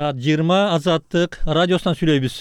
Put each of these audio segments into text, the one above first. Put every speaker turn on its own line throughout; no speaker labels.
20 Азаттык радиосунан сүйлөйбүз.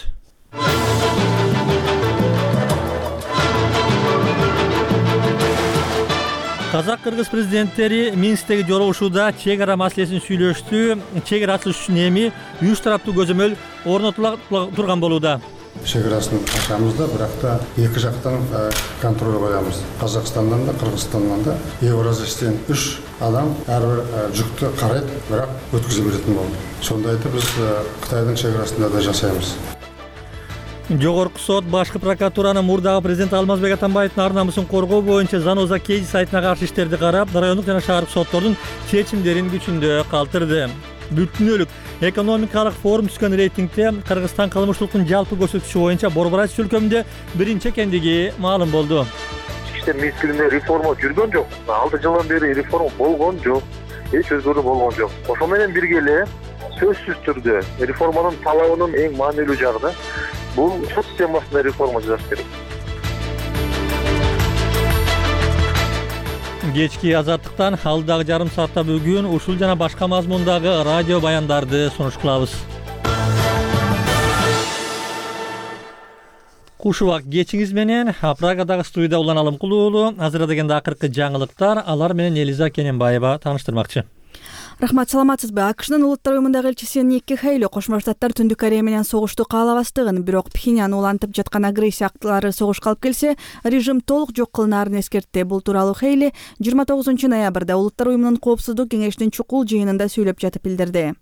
Казак-кыргыз президенттери Минсктеги жолугушууда чек ара маселесин сүйлөштү. Чек ара ачылыш үчүн эми 3 тараптуу көзөмөл орнотула турган болууда.
Чек арасын ачабыз да, бирок да эки жактан контроль коебуз. Казакстандан да, Кыргызстандан да Евразиядан 3 адам ар бир жүктү карайт, бирок өткүзө беретін болду. Сондайды биз Кытайдын чек арасында да жасайбыз.
Жогорку сот башкы прокуратуранын мурдагы президент Алмазбек Атамбаевдин ар намысын коргоо боюнча Заноза Кейди сайтына каршы иштерди карап, райондук жана шаардык соттордун чечимдерин күчүндө калтырды. Бүткүнөлүк экономикалык форум түзгөн рейтингде Кыргызстан кылмыштуулуктун жалпы көрсөткүчү боюнча Борборайчы өлкөмдө биринчи экендиги маалым болду.
Ички мезгилинде реформа жүргөн жок. 6 жылдан бери реформа болгон жок. Эч өзгөрүү болгон жок. Ошо менен бирге эле сөзсүз түрдө реформанын талабынын эң маанилүү жагы бул сот системасында реформа жасаш керек.
Кечки Азаттыктан алдагы жарым саатта бүгүн ушул жана башка мазмундагы радио баяндарды сунуш кылабыз. Куш убак кечиңиз менен Прагадагы студияда Улан Алымкулуу уулу. Азырда дегенде акыркы жаңылыктар, алар менен Элиза Кененбаева тааныштырмакчы.
Рахмат, саламатсызбы? АКШнын улуттар уюмундагы элчиси Никки Хейли Кошмо Штаттар Түндүк Корея менен согушту каалабастыгын, бирок Пхеньян улантып жаткан агрессия актылары согушка алып келсе, режим толук жок кылынаарын эскертти. Бул тууралуу Хейли 29 ноябрда улуттар уюмунун коопсуздук кеңешинин чукул жыйынында сүйлөп жатып билдирди.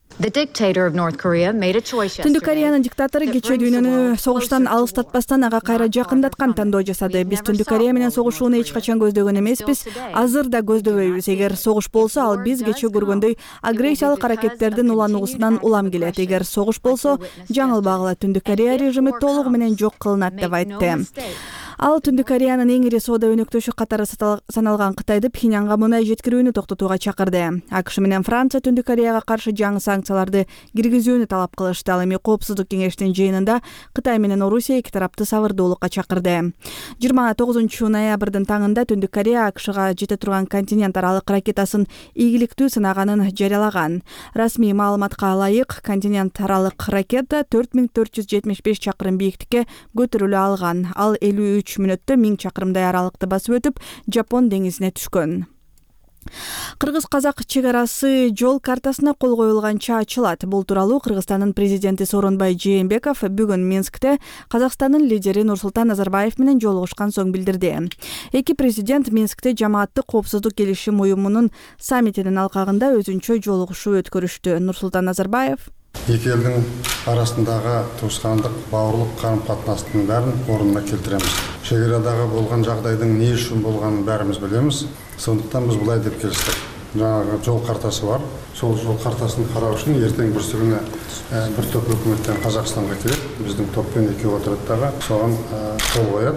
Түндүк Кореянын диктатору кечээ дүйнөнү согуштан алыстатпастан ага кайра жакындаткан тандоо жасады. Биз Түндүк Корея менен согушууну эч качан көздөгөн эмеспиз, азыр да көздөбөйбүз. Эгер согуш болсо, ал биз кечээ көргөндөй агрессиялык аракеттердин улануусунан улам келет. Эгер согуш болсо, жаңылбагыла, Түндүк Корея режими толугу менен жок кылынат деп айтты. Ал Түндүк Кореянын эң ири соода өнөктөшү катары саналган Кытайды Пхеньянга мунай жеткирүүнү токтотууга чакырды. АКШ менен Франция Түндүк Кореяга каршы жаңы санкцияларды киргизүүнү талап кылышты. Ал эми коопсуздук кеңешинин жыйынында Кытай менен Орусия эки тарапты сабырдуулукка чакырды. 29 ноябрдын таңында Түндүк Корея АКШга жете турган континент аралык ракетасын ийгиликтүү сынаганын жарыялаган. Расмий маалыматка ылайык, континент аралык ракета 4475 чакырым бийиктикке көтөрүлө алган. Ал 53 мүнөттө 1000 чакырымдай аралыкты басып өтүп, Жапон деңизине түшкөн. Кыргыз-казак чек арасы жол картасына кол коюлганча ачылат. Бул тууралуу Кыргызстандын президенти Сооронбай Жээнбеков бүгүн Минскте Казакстандын лидери Нурсултан Назарбаев менен жолугушкан соң билдирди. Эки президент Минскте жамааттык коопсуздук келишим уюмунун саммитинин алкагында өзүнчө жолугушуу өткөрүштү. Нурсултан Назарбаев
Эки элдин арасындагы туускандык, бауырлык карым-катнаштын баарын ордуна келтиремиз. Чек арадагы болгон жагдайдын эмне үчүн болгонун баарыбыз билебиз. Сондуктан биз булай деп келиштик. Жаңағы жол картасы бар. Сол жол картасын кароо үчүн эртең бир сүрүнө бир топ өкмөттөн Казакстанга келет. Биздин топпен экөө отурат дагы согон кол коет.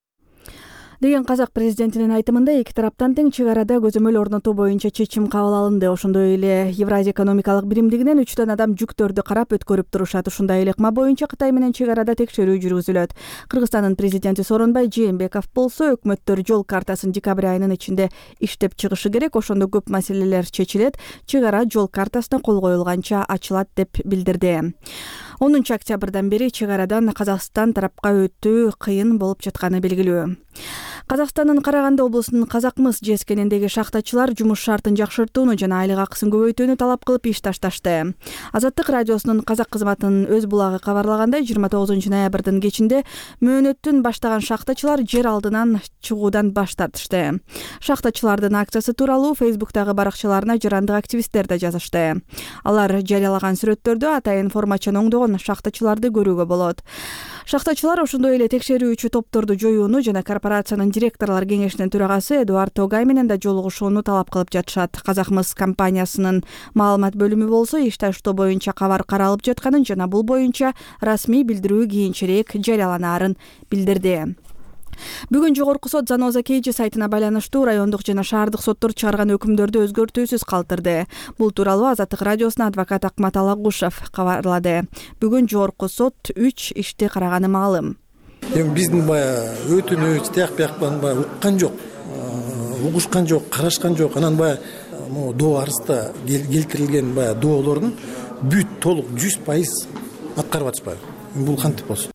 Деген казак президентинин айтымында эки тараптан тең чек арада көзөмөл орнотуу боюнча чечим кабыл алынды. Ошондой эле Евразия экономикалык биримдигинен 3 адам жүктөрдү карап өткөрүп турушат. Ушундай эле ыкма боюнча Кытай менен чек арада текшерүү жүргүзүлөт. Кыргызстандын президенти Сооронбай Жээнбеков болсо, өкмөттөр жол картасын декабрь айынын ичинде иштеп чыгышы керек. Ошондо көп маселелер чечилет. Чек ара жол картасына кол коюлганча ачылат деп билдирди. 10 октябрдан бери чек арадан Казакстан тарапка өтүү кыйын болуп жатканы белгилүү. Казакстандын Караганды облусунун Казакмыс жескениндеги шахтачылар жумуш шартын жакшыртууну жана айлык акысын көбөйтүүнү талап кылып иш ташташты. Азаттык радиосунун казак кызматынын өз булагы кабарлагандай, 29 ноябрдын кечинде мөөнөттүн баштаган шахтачылар жер алдынан чыгуудан баш тартышты. Шахтачылардын акциясы тууралуу Facebook'тагы баракчаларына жарандык активисттер да жазышты. Алар жарыялаган сүрөттөрдө атайын формачан оңдогон шахтачыларды көрүүгө болот. Шахтачылар ошондой эле текшерүүчү топторду жоюуну жана корпорациянын директорлор кеңешинин төрагасы Эдуард Тогай менен да жолугушууну талап кылып жатышат. Казакмыс компаниясынын маалымат бөлүмү болсо иш таштоо боюнча кабар каралып жатканын жана бул боюнча расмий билдирүү кийинчерээк жарыяланаарын билдирди. Бүгүн жогорку сот Заноза Кейди сайтына байланыштуу райондук жана шаардык соттор чыгарган өкүмдөрдү өзгөртүүсүз калтырды. Бул тууралуу Азаттык радиосуна адвокат Акмат Алагушев кабарлады. Бүгүн жогорку сот 3 ишти караганы маалым.
Биздин баягы өтүнүч тияк-бияктан баягы уккан жок, угушкан жок, карашкан жок. Анан баягы доо арызда келтирилген баягы доолордун бүт толук 100% аткарып атышпайбы. Бул кантип болсун?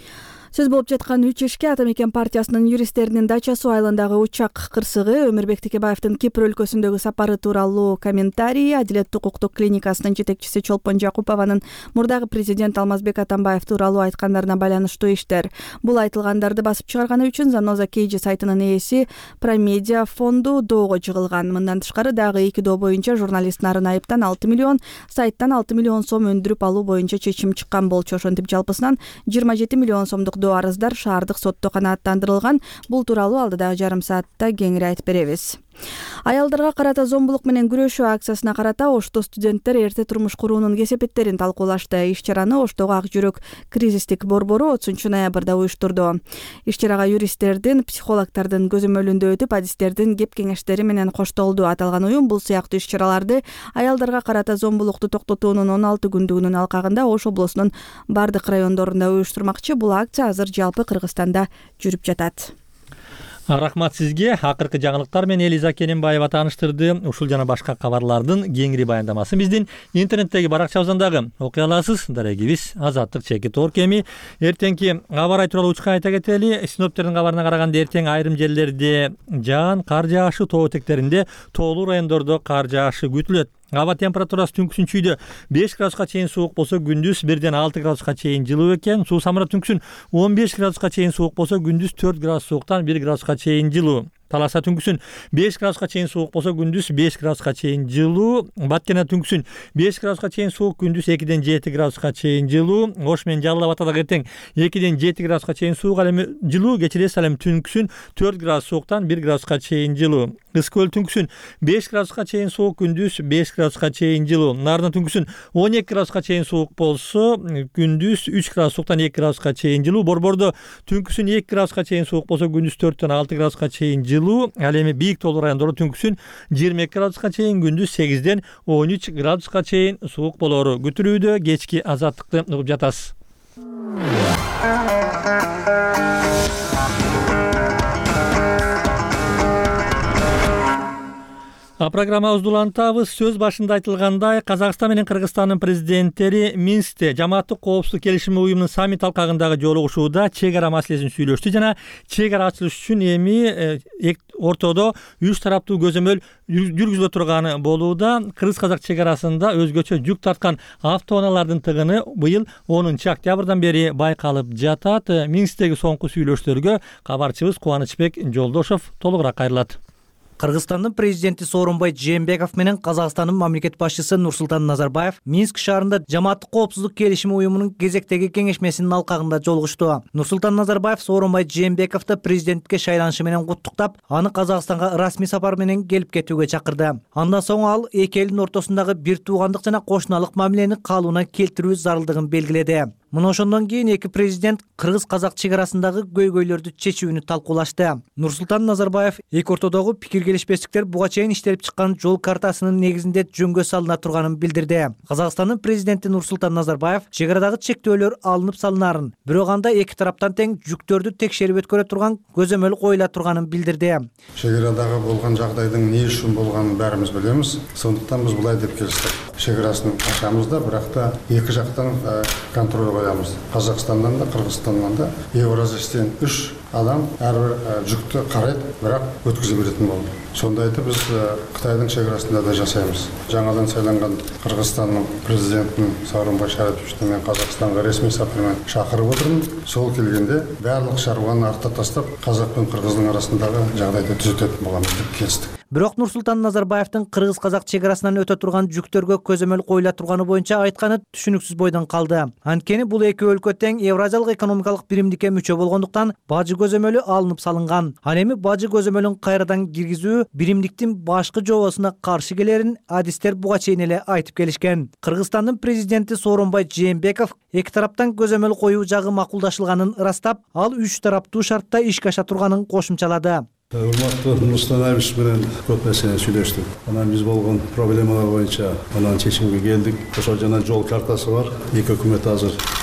Сөз болуп жаткан 3 эшке Ата мекен партиясынын юристтеринин дача суу айылындагы учак кырсыгы, Өмүрбек Текебаевдин Кипр өлкөсүндөгү сапары тууралуу комментарий, Адилет укуктук клиникасынын жетекчиси Чолпон Жакупованын мурдагы президент Алмазбек Атамбаев тууралуу айткандарына байланыштуу иштер. Бул айтылгандарды басып чыгарганы үчүн Заноза Кейджи сайтынын ээси Промедиа фонду доого жыгылган. Мындан тышкары дагы 2 доо боюнча журналист Нарын Айыптан 6 миллион, сайттан 6 миллион сом өндүрүп алуу боюнча чечим чыккан болчу. Ошентип жалпысынан 27 миллион сомдук доо арыздар шаардык сотто канааттандырылган. Бул тууралуу алдыдагы жарым саатта кеңири айтып беребиз. Аялдарга карата зомбулук менен күрөшүү акциясына карата Ошто студенттер эрте турмуш куруунун кесепеттерин талкуулашты. Иш-чараны Оштогу Ак жүрөк кризистик борбору 30 ноябрда уюштурду. Иш-чарага юристтердин, психологдордун көзөмөлүндө өтүп, адистердин кеп-кеңештери менен коштолду. Аталган уюм бул сыяктуу иш-чараларды аялдарга карата зомбулукту токтотуунун 16 күндүгүнүн алкагында Ош облусунун бардык райондорунда уюштурмакчы. Бул акция азыр жалпы Кыргызстанда жүрүп жатат.
Рахмат сизге. Акыркы жаңылыктар менен Элиза Кененбаева тааныштырды. Ушул жана башка кабарлардын кеңири баяндамасын биздин интернеттеги баракчабыздан дагы окуй аласыз. Дарегибиз Азаттык чекит Оркеми. Эртеңки аба ырайы тууралуу учка айта кетели. Синоптиктердин кабарына караганда эртең айрым жерлерде жаан, кар жаашы, тоо этектеринде, тоолуу райондордо кар жаашы күтүлөт. Аба температурасы түнкүсүн чүйдө 5 градуска чейин суук болсо, күндүз 1ден 6 градуска чейин жылуу экен. Суу самырат түнкүсүн 15 градуска чейин суук болсо, күндүз 4 градус сууктан 1 градуска чейин жылуу. Таласа түнкүсүн 5 градуска чейин суук болсо, күндүз 5 градуска чейин жылуу. Баткена түнкүсүн 5 градуска чейин суук, күндүз 2ден 7 градуска чейин жылуу. Ош менен Жалал Абадда эртең 2ден 7 градуска чейин суук, ал эми жылуу. Кечиресиз, ал эми түнкүсүн 4 градус сууктан 1 градуска чейин жылуу. Кыз көл түнкүсүн 5 градуска чейин суук, күндүз 5 градуска чейин жылуу. Нарын түнкүсүн 12 градуска чейин суук болсо, күндүз 3 градус сууктан 2 градуска чейин жылуу. Борбордо түнкүсүн 2 градуска чейин суук болсо, күндүз 4ден 6 градуска чейин жылуу. Ал эми бийик тоолуу райондордо түнкүсүн 22 градуска чейин, күндүз 8ден 13 градуска чейин суук болору күтүлүүдө. Кечки Азаттыкты угуп жатасыз. Программабызды улантабыз. Сөз башында айтылгандай, Казакстан менен Кыргызстандын президенттери Минскте жамааттык коопсуздук келишими уюмунун саммит алкагындагы жолугушууда чек ара маселесин сүйлөштү жана чек ара ачылыш үчүн эми ортодо 3 тараптуу көзөмөл жүргүзүлө турганы болууда. Кыргыз-казак чек арасында өзгөчө жүк тарткан автоунаалардын тыгыны быйыл 10 октябрдан бери байкалып жатат. Минсктеги соңку сүйлөшүүлөргө кабарчыбыз Кубанычбек Жолдошов толугураак кайрылат.
Кыргызстандын президенти Сооронбай Жээнбеков менен Казакстандын мамлекет башчысы Нурсултан Назарбаев Минск шаарында жамааттык коопсуздук келишими уюмунун кезектеги кеңешмесинин алкагында жолугушту. Нурсултан Назарбаев Сооронбай Жээнбековду президенттикке шайланышы менен куттуктап, аны Казакстанга расмий сапар менен келип кетүүгө чакырды. Андан соң ал эки элдин ортосундагы бир туугандык жана кошуналык мамилени калыбына келтирүү зарылдыгын белгиледи. Мына ошондон кийин эки президент кыргыз-казак чек арасындагы көйгөйлөрдү чечүүнү талкуулашты. Нурсултан Назарбаев эки ортодогу пикир келишпестиктер буга чейин иштелип чыккан жол картасынын негизинде жөнгө салына турганын билдирди. Казакстандын президенти Нурсултан Назарбаев чек арадагы чектөөлөр алынып салынарын, бирок анда эки тараптан тең жүктөрдү текшерип өткөрө турган көзөмөл коюла турганын билдирди.
Чек арадагы болгон жагдайдын эмне үчүн болгонун баарыбыз билебиз. Сондуктан биз булай деп келиштик. Чек арасын ачабыз да, бирок да эки жактан контроль коябыз. Казакстандан да, Кыргызстандан да Евразиядан 3 адам ар бир жүктү карайт, бирок өткүзүп беретін болду. Сонда айтып біз Қытайдың шекарасында да жасаймыз. Жаңадан сайланған Қырғызстанның президентін Сооронбай Шариповичті мен Қазақстанға ресми сапармен шақырып отырмын. Сол келгенде барлық шаруаны артта тастап, Қазақ пен Қырғыздың арасындағы жағдайды түзететін боламыз деп келістік.
Бирок Нурсултан Назарбаевдин кыргыз-казак чекарасынан өтө турган жүктөргө көзөмөл коюла турганы боюнча айтканы түшүнүксүз бойдон калды. Анткени бул эки өлкө тең Евразиялык экономикалык биримдикке мүчө болгондуктан бажы көзөмөлү алынып салынган. Ал эми бажы көзөмөлүн кайрадан киргизүү биримдиктин башкы жобосуна каршы келерин адистер буга чейин эле айтып келишкен. Кыргызстандын президенти Сооронбай Жээнбеков эки тараптан көзөмөл коюу жагы макулдашылганын ырастап, ал 3 тараптуу шартта ишке аша турганын кошумчалады.
Урматтуу Нурсултан Абишевич менен көп нерсени сүйлөштүк. Анан биз болгон проблемалар боюнча анан чечимге келдик. Ошол жана жол картасы бар. Эки өкмөт азыр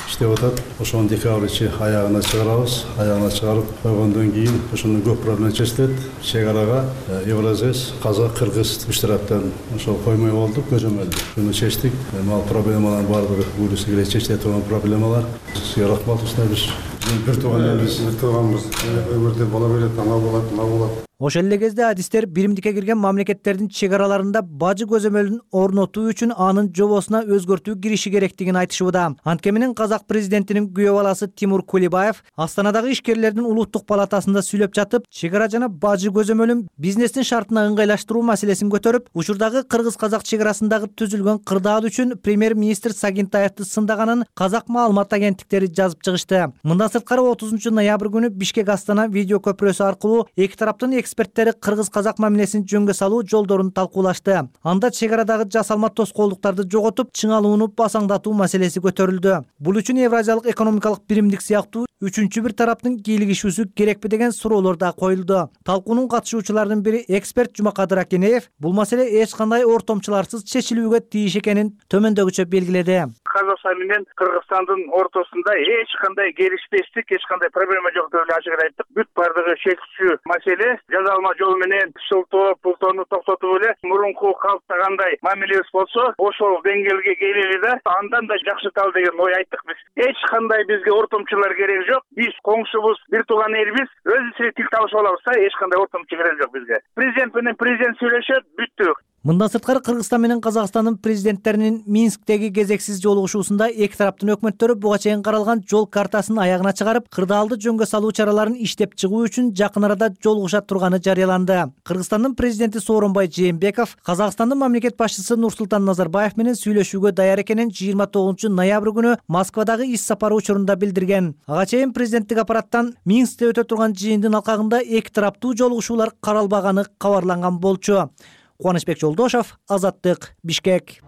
иштеп атат. Ошону декабрь ичи аягына чыгарабыз. Аягына чыгарып койгондон кийин ошону көп проблема чечилет. Чек арага Евразес, Казак, Кыргыз үч тараптан ошол коймой болдук, көзөмөлдү. Буну чечтик. Ал проблемалардын баардыгы буюрса келе чечиле турган проблемалар. Сизге рахмат устайбыз. Бир тууганбыз. Өмүрдө бола берет, ана болот, мына болот.
Ошол эле кезде адистер биримдикке кирген мамлекеттердин чек араларында бажы көзөмөлүн орнотуу үчүн анын жобосуна өзгөртүү кириши керектигин айтышууда. Анткени менен Казак президентинин күйөө баласы Тимур Кулибаев Астанадагы ишкерлердин улуттук палатасында сүйлөп жатып, чек ара жана бажы көзөмөлүн бизнестин шартына ыңгайлаштыруу маселесин көтөрүп, учурдагы кыргыз-казак чек арасындагы түзүлгөн кырдаал үчүн премьер-министр Сагинтаевди сындаганын казак маалымат агенттиктери жазып чыгышты. Мындан сырткары 30 ноябрь күнү Бишкек-Астана видео көпүрөсү аркылуу эки тараптын эксперттери кыргыз-казак мамилесин жөнгө салуу жолдорун талкуулашты. Анда чек арадагы жасалма тоскоолдуктарды жоготуп, чыңалууну басаңдатуу маселеси көтөрүлдү. Бул үчүн Евразиялык экономикалык биримдик сыяктуу үчүнчү бир тараптын кийлигишүүсү керекпи деген суроолор да коюлду. Талкуунун катышуучуларынын бири эксперт Жумакадыр Акенеев бул маселе эч кандай ортомчуларсыз чечилүүгө тийиш экенин төмөндөгүчө белгиледи.
Казакстан менен Кыргызстандын ортосунда эч кандай келишпестик, эч кандай проблема жок деп эле ачык айттык. Бүт бардыгы чечүүчү маселе жазалма жол менен шылтоо, пултоону токтотуп эле мурунку калыптагандай мамилебиз болсо, ошол деңгээлге келели да андан да жакшырталы деген ой айттык биз. Эч кандай бизге ортомчулар кереги жок. Биз коңшубуз, бир тууган элбиз. Өзүбүз тил табышып алабыз да, эч кандай ортомчу кереги жок бизге. Президент менен президент сүйлөшөт, бүттү.
Мындан сырткары Кыргызстан менен Казакстандын президенттеринин Минсктеги кезексиз жолугушуусунда эки тараптын өкмөттөрү буга чейин каралган жол картасын аягына чыгарып, кырдаалды жөнгө салуу чараларын иштеп чыгуу үчүн жакын арада жолугуша турганы жарыяланды. Кыргызстандын президенти Сооронбай Жээнбеков Казакстандын мамлекет башчысы Нурсултан Назарбаев менен сүйлөшүүгө даяр экенин 29 ноябрь күнү Москвадагы иш сапары учурунда билдирген. Ага чейин президенттик аппараттан Минскте өтө турган жыйындын алкагында эки тараптуу жолугушуулар каралбаганы кабарланган болчу. Кубанычбек Жолдошов, Азаттык, Бишкек.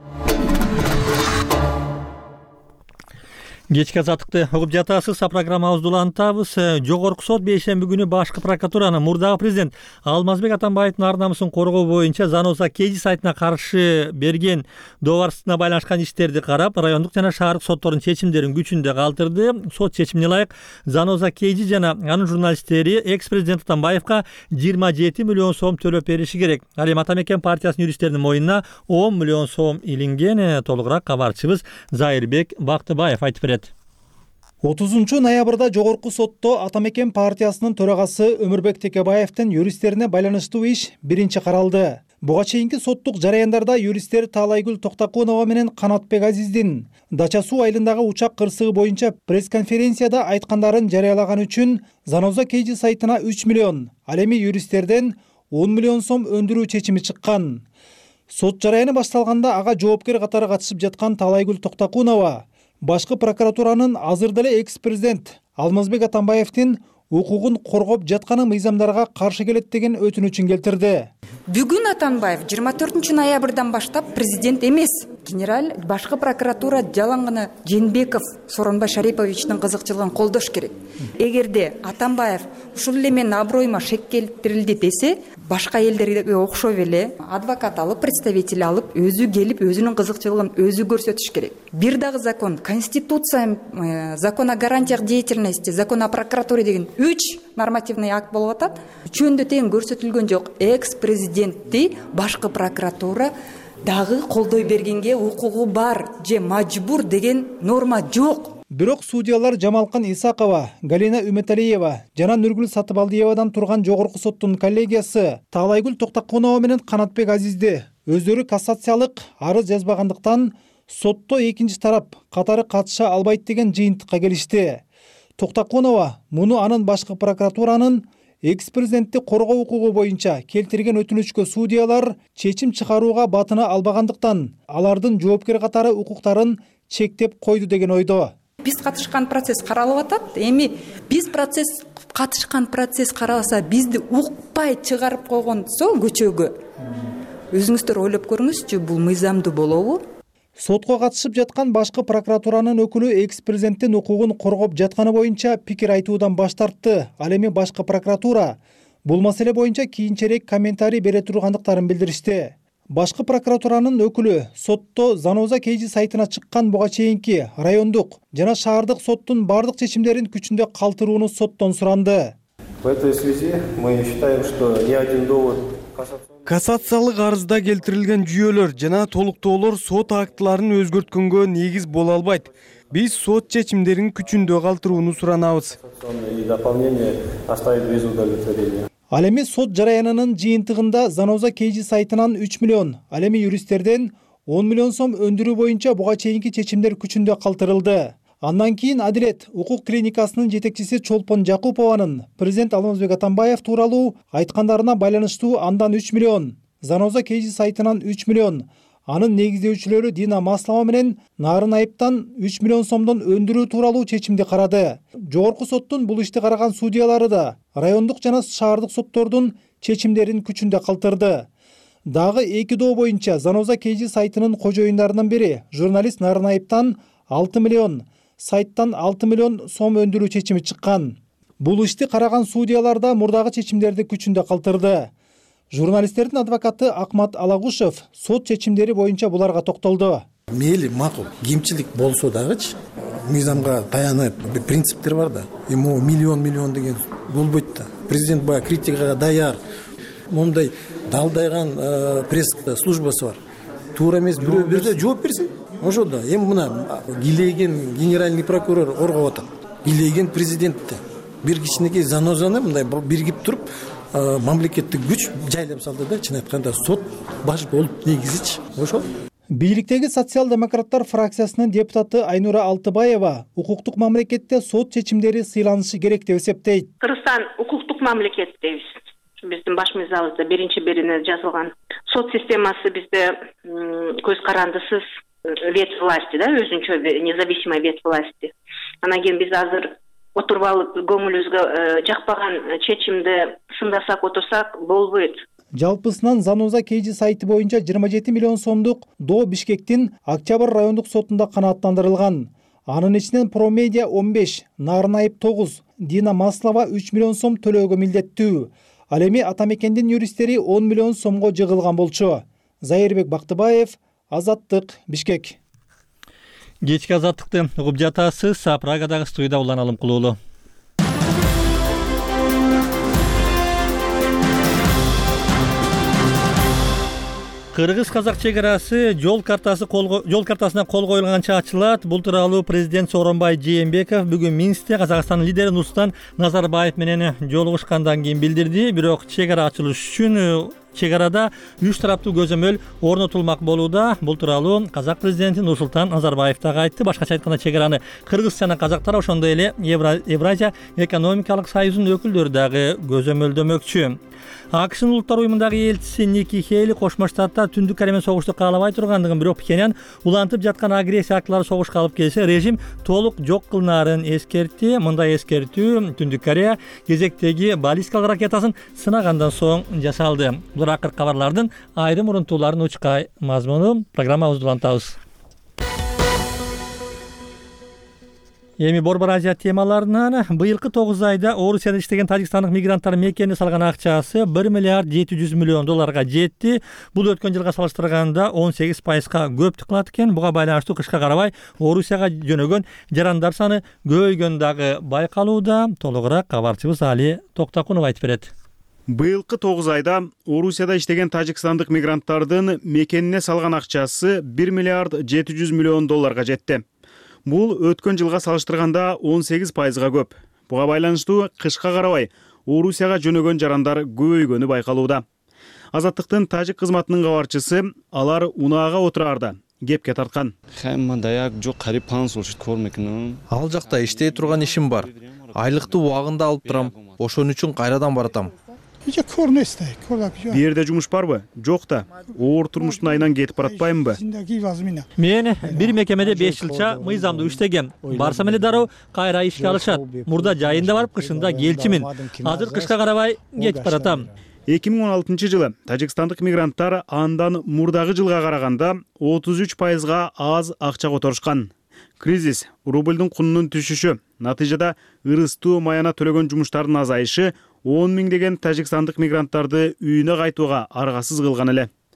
Кечки азаттыкты угуп жатасыз. Программабызды улантабыз. Жогорку сот бейшемби күнү башкы прокуратуранын мурдагы президент Алмазбек Атамбаевдин ар намысын коргоо боюнча Заноза Кеji сайтына каршы берген добарсына байланышкан иштерди карап, райондук жана шаардык соттордун чечимдерин күчүндө калтырды. Сот чечимине ылайык Заноза Кеji жана анын журналисттери экс-президент Атамбаевка 27 миллион сом төлөп бериши керек. Ал эми Атамекен партиясынын юристтеринин моюнуна 10 миллион сом илинген. Толугураак кабарчыбыз Зайырбек Бактыбаев айтып берет.
30 ноябрда жогорку сотто Атамекен партиясынын төрагасы Өмүрбек Текебаевдин юристтерине байланыштуу иш биринчи каралды. Буга чейинки соттук жараяндарда юристтер Таалайгүл Токтакунова менен Канатбек Азиздин Дача суу айылындагы учак кырсыгы боюнча пресс-конференцияда айткандарын жарыялаган үчүн Заноза Кеji сайтына 3 миллион, ал эми юристтерден 10 миллион сом өндүрүү чечими чыккан. Сот жараяны башталганда ага жоопкер катары катышып жаткан Таалайгүл Токтакунова башкы прокуратуранын азыр деле экс-президент Алмазбек Атамбаевдин укугун коргоп жатканы мыйзамдарга каршы келет деген өтүнүчүн келтирди.
Бүгүн Атамбаев 24 ноябрдан баштап президент эмес. Генерал башкы прокуратура жалаң гана Жээнбеков Сооронбай Шариповичтин кызыкчылыгын колдош керек. Эгерде Атамбаев ушул эле менин аброюма шек келтирилди десе, башка элдерге окшоп эле адвокат алып, представитель алып, өзү келип өзүнүн кызыкчылыгын өзү көрсөтүш керек. Бир дагы закон, конституция, закон о гарантиях деятельности, закон о прокуратуре деген 3 нормативный акт болуп атат. Үчөөндө тең көрсөтүлгөн жок. Экс-президентти башкы прокуратура дагы колдой бергенге укугу бар же мажбур деген норма жок.
Бирок судьялар Жамалкан Исакова, Галина Үмөталиева жана Нургүл Сатыбалдиевадан турган жогорку соттун коллегиясы Таалайгүл Токтакунова менен Канатбек Азизди өздөрү кассациялык арыз жазбагандыктан сотто экинчи тарап катары катыша албайт деген жыйынтыкка келишти. Токтакунова муну анын башкы прокуратуранын экс-президентти коргоо укугу боюнча келтирген өтүнүчкө судьялар чечим чыгарууга батына албагандыктан алардын жоопкер катары укуктарын чектеп койду деген ойдо.
Биз катышкан процесс каралып атат. Эми биз катышкан процесс каралса, бизди укпай чыгарып койгонсо көчөгө. Өзүңүздөр ойлоп көрүңүзчү, бул мыйзамдуу болобу?
Сотко катышып жаткан башкы прокуратуранын өкүлү экс-президенттин укугун коргоп жатканы боюнча пикир айтуудан баш тартты. Ал эми башкы прокуратура бул маселе боюнча кийинчерээк комментарий бере тургандыктарын билдиришти. Башкы прокуратуранын өкүлү сотто Заноза Кейжи сайтына чыккан буга чейинки райондук жана шаардык соттун бардык чечимдерин күчүндө калтырууну соттон суранды.
В этой связи мы считаем, что ни один довод
кассациялык арызда келтирилген жүйөлөр жана толуктоолор сот актыларын өзгөрткөнгө негиз боло албайт. Биз сот чечимдерин күчүндө калтырууну суранабыз.
и дополнение оставить без удовлетворения.
Ал эми сот жараянынын жыйынтыгында Заноза Кейжи сайтынан 3 миллион, ал эми юристтерден 10 миллион сом өндүрүү боюнча буга чейинки чечимдер күчүндө калтырылды. Андан кийин Адилет укук клиникасынын жетекчиси Чолпон Жакупованын президент Алмазбек Атамбаев тууралуу айткандарына байланыштуу андан 3 миллион, Заноза Кейжи сайтынан 3 миллион, анын негиздөөчүлөрү Дина Маслова менен Нарын Айыптан 3 миллион сомдон өндүрүү тууралуу чечимди карады. Жогорку соттун бул ишти караган судьялары да райондук жана шаардык соттордун чечимдерин күчүндө калтырды. Дагы 2 доо боюнча Заноза Кейжи сайтынын кожоюндарынын бири журналист Нарын Айыптан 6 миллион, сайттан 6 миллион сом өндүрүү чечими чыккан. Бул ишти караган судьялар да мурдагы чечимдерди күчүндө калтырды. Журналисттердин адвокаты Акмат Алагушев сот чечимдери боюнча буларга токтолду.
Мейли макул кемчилик болсо дагычы мыйзамга таянып принциптер бар да. Эми миллион деген болбойт да. Президент бая критикага даяр. Мондай далдайган пресс службасы бар. Туура эмес бирөө бирде жооп берсин. Ошо да эми мына килейген генеральный прокурор оргоп атат. Килейген президентти бир кичинекей Занозаны мындай биргип туруп мамлекеттик күч жайлап салды да, чын айтканда сот баш болуп негизичи ошол.
Бийликтеги социал-демократтар фракциясынын депутаты Айнура Алтыбаева укуктук мамлекетте сот чечимдери сыйланышы керек деп эсептейт.
Кыргызстан укуктук мамлекет дейбиз. Биздин баш мыйзамыбызда биринчи бирине жазылган. Сот системасы бизде көз карандысыз ветвь власти, да, өзүнчө независимый ветвь власти. Анан кийин биз азыр отуруп алып көңүлүбүзгө жакпаган чечимди сындасак отурсак болбойт.
Жалпысынан Заноза Кейжи сайты боюнча 27 миллион сомдук доо Бишкектин Октябрь райондук сотунда канааттандырылган. Анын ичинен Промедиа 15, Нарын Айып 9, Дина Маслова 3 миллион сом төлөөгө милдеттүү. Ал эми Атамекендин юристтери 10 миллион сомго жыгылган болчу. Зайырбек Бактыбаев, Азаттык, Бишкек.
Кечки азаттыкты угуп жатасыз. Прагадагы студияда Улан Алымкулуулу. Кыргыз-казак чегарасы жол картасына кол коюлганча ачылат. Бул тууралуу президент Сооронбай Жээнбеков бүгүн Минскте Казакстандын лидери Нурсултан Назарбаев менен жолугушкандан кийин билдирди. Бирок чегара ачылыш үчүн чегарада 3 тараптуу көзөмөл орнотулмак болууда. Бул тууралуу казак президенти Нурсултан Назарбаев дагы айтты. Башкача айтканда чегараны кыргыз жана казактар ошондой эле Евразия экономикалык союзунун өкүлдөрү дагы көзөмөлдөмөкчү. АКШнын улуттар уюмундагы элчиси Ники Хейли Кошмо Штаттар Түндүк Корея согушту каалабай тургандыгын, бирок Пхеньян улантып жаткан агрессия актылары согушка алып келсе, режим толук жок кылынаарын эскертти. Мындай эскертүү Түндүк Корея кезектеги баллистикалык ракетасын сынагандан соң жасалды. Бул акыркы кабарлардын айрым урунтууларын учкай мазмуну программабызды улантабыз. Эми Борбор Азия темаларынан быйылкы 9 айда Орусияда иштеген тажикстандык мигранттар мекенине салган акчасы 1 миллиард 700 миллион долларга жетти. Бул өткөн жылга салыштырганда 18%га көп кылат экен. Буга байланыштуу кышка карабай Орусияга жөнөгөн жарандар саны көбөйгөн дагы байкалууда. Толугураак кабарчыбыз Али Токтакунов айтып берет.
Быйылкы 9 айда Орусияда иштеген тажикстандык мигранттардын мекенине салган акчасы 1 миллиард 700 миллион долларга жетти. Бул өткөн жылга салыштырганда 18%га көп. Буга байланыштуу кышка карабай Орусияга жөнөгөн жарандар көбөйгөнү байкалууда. Азаттыктын тажик кызматынын кабарчысы алар унаага отураарда кепке тарткан.
Ал жакта иштей турган ишим бар. Айлыкты убагында алып турам. Ошон үчүн кайрадан баратам.
Бирде жумуш барбы? Жок да. Оор турмуштун айынан кетип баратпаймынбы?
Мен бир мекемеде 5 жылча мыйзамдуу иштегем. Барсам эле дароо кайра ишке алышат. Мурда жайында барып, кышында келчимин. Азыр кышка карабай кетип баратам.
2016 жылы тажикстандык мигранттар андан мурдагы жылга караганда 33%га аз акча которушкан. Кризис, рубльдун кунунун түшүшү, натыйжада ырыстуу маяна төлөгөн жумуштардын азайышы 10 миңдеген тажикстандык мигранттарды үйүнө кайтууга аргасыз кылган эле.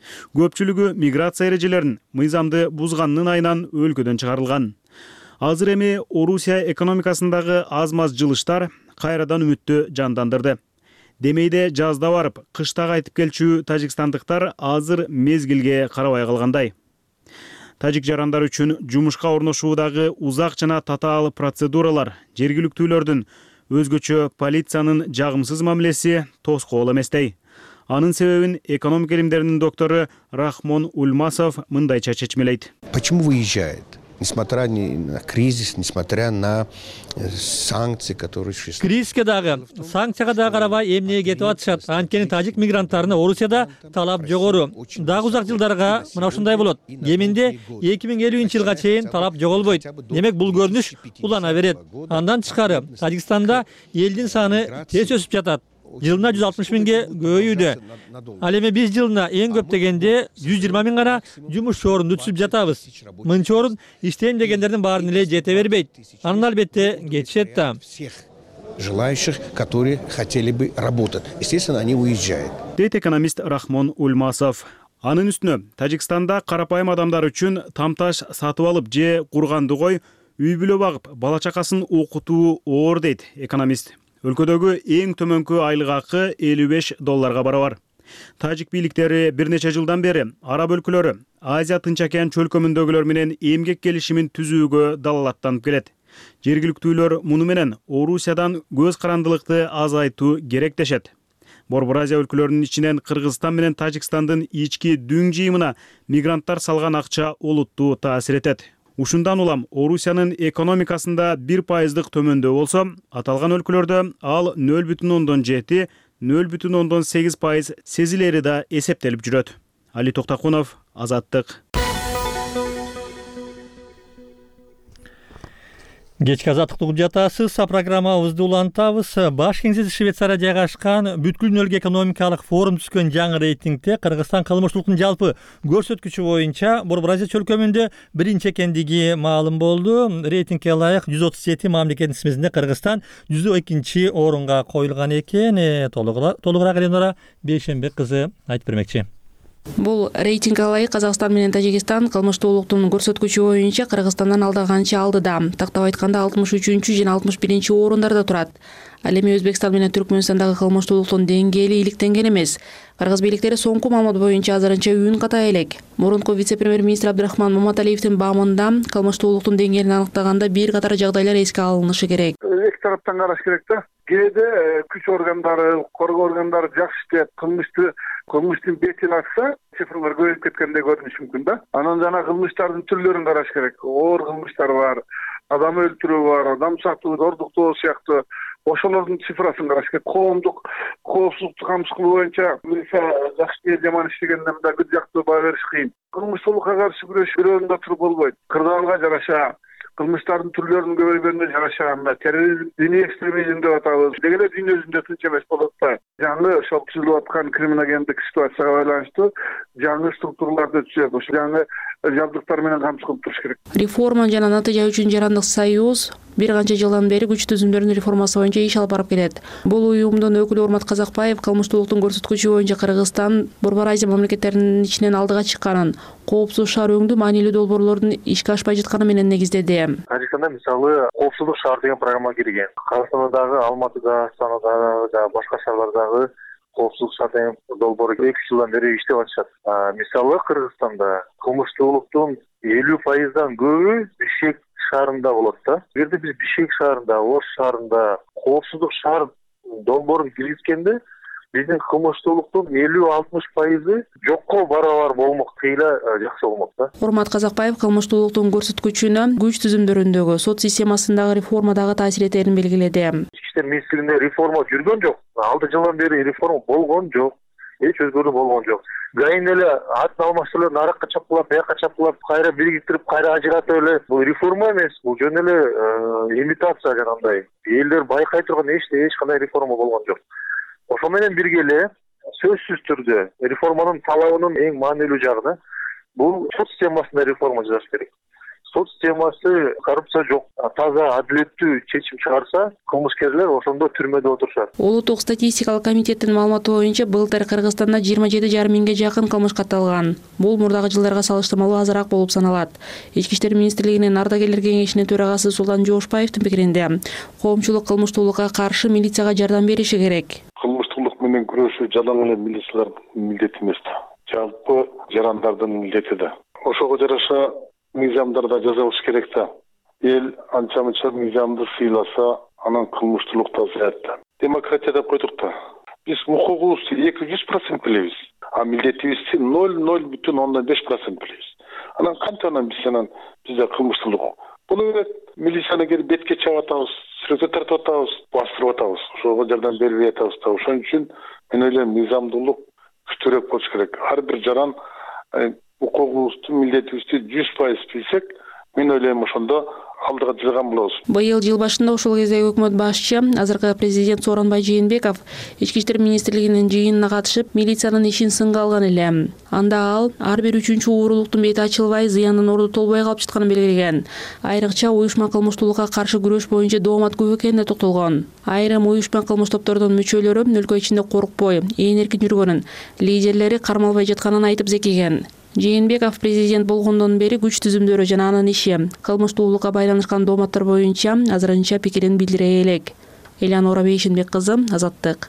Көпчүлүгү миграция эрежелерин мыйзамды бузганынын айынан өлкөдөн чыгарылган. Азыр эми Орусия экономикасындагы аз-маз жылыштар кайрадан үмүттү жандандырды. Демейде жазда барып, кышта кайтып келчү тажикстандыктар азыр мезгилге карабай калгандай. Тажик жарандар үчүн жумушка орношуудагы узак жана татаал процедуралар, жергиликтүүлөрдүн өзгөчө полициянын жагымсыз мамилеси тоскоол эместей. Анын себебин экономика илимдеринин доктору Рахмон Ульмасов мындайча чечмелейт.
Почему выезжает? Несмотря на кризис, несмотря на санкции, которые существуют.
Кризиске дагы, санкцияга дагы карабай эмнеге кетип атышат. Анткени тажик мигранттарына Орусияда талап жогору. Дагы узак жылдарга мына ушундай болот. Кеминде 2050-жылга чейин талап жоголбойт. Демек бул көрүнүш улана берет. Андан тышкары Тажикстанда элдин саны тез өсүп жатат. Жылына 160 миңге көбөйүүдө. Ал эми биз жылына эң көп дегенде 120 миң гана жумуш орунду түзүп жатабыз. Мынча орун иштейм дегендердин баарын эле жете бербейт. Анын албетте кетишет да.
Желающих, которые хотели бы работать. Естественно, они уезжают.
Дейт экономист Рахмон Ульмасов. Анын үстүнө Тажикстанда карапайым адамдар үчүн тамташ сатып алып же курганды кой, үй бүлө багып, бала чакасын окутуу оор дейт экономист. Өлкөдөгү эң төмөнкү айлык акы $55 барабар. Тажик бийликтери бир нече жылдан бери араб өлкөлөрү Азия Тынч океан чөлкөмүндөгүлөр менен эмгек келишимин түзүүгө далалаттанып келет. Жергиликтүүлөр муну менен Орусиядан көз карандылыкты азайтуу керек дешет. Борбор Азия өлкөлөрүнүн ичинен Кыргызстан менен Тажикстандын ички дүң жыйымына мигранттар салган акча олуттуу таасир этет. Ушундан улам Орусиянын экономикасында 1% төмөндөө болсо, аталган өлкөлөрдө ал 0,7, 0,8% сезилери да эсептелип жүрөт. Али Токтакунов, Азаттык.
Кечки азаттыкты угуп жатасыз. Программабызды улантабыз. Баш кеңсеси Швейцария жайгашкан бүткүл дүйнөлүк экономикалык форум түзгөн жаңы рейтингде Кыргызстан кылмыштуулуктун жалпы көрсөткүчү боюнча Борбор Азия чөлкөмүндө биринчи экендиги маалым болду. Рейтингге ылайык 137 мамлекеттин тизмесинде Кыргызстан 102 орунга коюлган экен. Толугураак Эленора Бейшенбек кызы айтып бермекчи.
Бул рейтингге ылайык Казакстан менен Тажикстан кылмыштуулуктун көрсөткүчү боюнча Кыргызстандан алда канча алдыда. Тактап айтканда 63 жана 61 орундарда турат. Ал эми Өзбекстан менен Түркмөнстандагы кылмыштуулуктун деңгээли иликтенген эмес. Кыргыз бийликтери соңку маалымат боюнча азырынча үн ката элек. Мурунку вице-премьер-министр Абдрахман Маматалиевдин баамында кылмыштуулуктун деңгээлин аныктаганда бир катар жагдайлар эске алынышы керек.
Эки тараптан караш керек да. Кээде күч органдары, коргоо органдары жакшы иштеп, кылмыштын бетин ачса, цифрлар көбөйүп кеткендей көрүнүшү мүмкүн да. Анан жана кылмыштардын түрлөрүн караш керек. Оор кылмыштар бар, адам өлтүрүү бар, адам сатуу, зордуктоо сыяктуу. Ошолордун цифрасын караш керек. Коомдук коопсуздукту камсыз кылуу боюнча милиция жакшы жаман иштегенден да бир жактуу баа бериш кыйын. Кылмыштуулукка каршы күрөш бирөөнүндө туруп болбойт. Кырдаалга жараша кылмыштардын түрлөрүнүн көбөйгөнүнө жараша терроризм, диний экстремизм деп атабыз. Деги эле дүйнө жүзүндө тынч эмес болот да. Жаңы ошол түзүлүп аткан криминогендик ситуацияга байланыштуу жаңы структураларды түзөп, ошол жаңы жабдыктар менен камсыз кылып туруш керек.
Реформа жана натыйжа үчүн жарандык союз бир канча жылдан бери күч түзүмдөрүнүн реформасы боюнча иш алып барып келет. Бул уюмдун өкүлү Урмат Казакбаев кылмыштуулуктун көрсөткүчү боюнча Кыргызстан Борбор Азия мамлекеттеринин ичинен алдыга чыкканын, коопсуз шаар өңдүү маанилүү долбоорлордун ишке ашпай жатканы менен негиздеди.
Тажикстанда мисалы коопсуздук шаар деген программа кирген. Кыргызстандагы Алматыда, Астанада жана башка шаарлардагы коопсуздук шаар деген долбоору 2 жылдан бери иштеп атышат. Мисалы Кыргызстанда кылмыштуулуктун 50%дан көбү Бишкек шаарында болот да. Эгерде биз Бишкек шаарында, Ош шаарында коопсуздук шаар долбоорун киргизгенде биздин кылмыштуулуктун 50-60% жокко барабар болмок, кыйла жакшы болмок да.
Урмат Казакбаев кылмыштуулуктун көрсөткүчүнө күч түзүмдөрүндөгү, сот системасындагы реформадагы таасир этерин белгиледи.
Ички иштер министрлигинде реформа жүргөн жок. 6 жылдан бери реформа болгон жок. Эч өзгөрүү болгон жок. Гайын эле атын алмаштырып, наракка чапкылап, бияка чапкылап, кайра биригиктирип, кайра ажыратып эле. Бул реформа эмес, бул жөн эле имитация жанагындай. Элдер байкай турган эч кандай реформа болгон жок. Ошол менен бирге эле сөзсүз түрдө реформанын талабынын эң маанилүү жагы бул сот системасында реформа жасаш керек. сот системасы коррупция жок, таза адилеттүү чечим чыгарса, кылмышкерлер ошондо түрмөдө отурушат.
Улуттук статистикалык комитеттин маалыматы боюнча былтыр Кыргызстанда 27,5 миңге жакын кылмыш катталган. Бул мурдагы жылдарга салыштырмалуу азыраак болуп саналат. Ички иштер министрлигинин ардагерлер кеңешинин төрагасы Султан Жоошбаевдин пикиринде, коомчулук кылмыштуулукка каршы милицияга жардам бериши керек.
Кылмыштуулук менен күрөшүү жалаң эле милициялардын милдети эмес да. Жалпы жарандардын милдети да. Ошого жараша мыйзамдарда жазылыш керек да. Эл анча-мынча мыйзамды сыйласа, анан кылмыштуулук да азаят. Демократия деп койдук да. Биз укугубузду 200% билебиз, а милдетибизди 0,05% билебиз. Анан кантип бизде кылмыштуулук? Буну милицияны келип бетке чаап атабыз, сүрөккө тартып атабыз, бастырып атабыз. Ошого жардам бербей атабыз да. Ошон үчүн мен ойлойм, мыйзамдуулук күчтүүрөөк болуш керек. Ар бир жаран укугубузду, милдетибизди 100% билсек, мен ойлойм ошондо алдыга жылган болобуз.
Быйыл жыл башында ушул кезде өкмөт башчы, азыркы президент Сооронбай Жээнбеков ички иштер министрлигинин жыйынына катышып, милициянын ишин сынга алган эле. Анда ал ар бир 3-чү уурулуктун бети ачылбай, зыяндын орду толбой калып жатканын белгилеген. Айрыкча уюшма кылмыштуулукка каршы күрөш боюнча доомат көп экенине токтолгон. Айрым уюшма кылмыш топтордун мүчөлөрү өлкө ичинде коркпой, ээн эркин жүргөнүн, лидерлери кармалбай жатканын айтып зекиген. Жээнбеков президент болгондон бери күч түзүмдөрү жана анын иши, кылмыштуулукка байланышкан дооматтар боюнча азырынча пикирин билдире элек. Элеонора Бейшенбек кызы, Азаттык.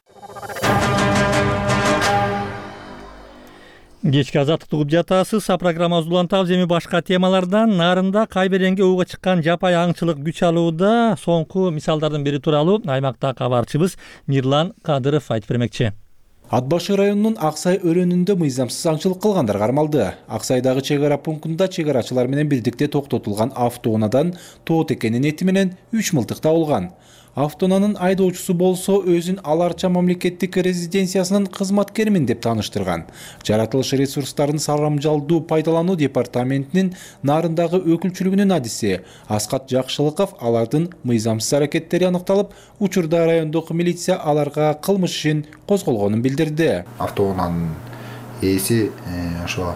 Кечки Азаттыкты угуп жатасыз. Программабызды улантабыз. Эми башка темалардан нарында Кайберенге ууга чыккан жапай аңчылык күч алууда соңку мисалдардын бири тууралуу аймакта кабарчыбыз Мирлан Кадыров айтып бермекчи.
Ат башы районунун Аксай өрөөнүндө мыйзамсыз аңчылык кылгандар кармалды. Аксайдагы чек ара пунктунда чек арачылар менен бирдикте токтотулган автоунаадан тоот экенин эти менен 3 мылтык табылган. Автоунаанын айдоочусу болсо өзүн Аларча мамлекеттик резиденциясынын кызматкеримин деп тааныштырган. Жаратылыш ресурстарын саламжалдуу пайдалануу департаментинин нарындагы өкүлчүлүгүнүн адиси Аскат Жакшылыков алардын мыйзамсыз аракеттери аныкталып, учурда райондук милиция аларга кылмыш ишин козголгонун билдирди.
Автоунаанын ээси ошо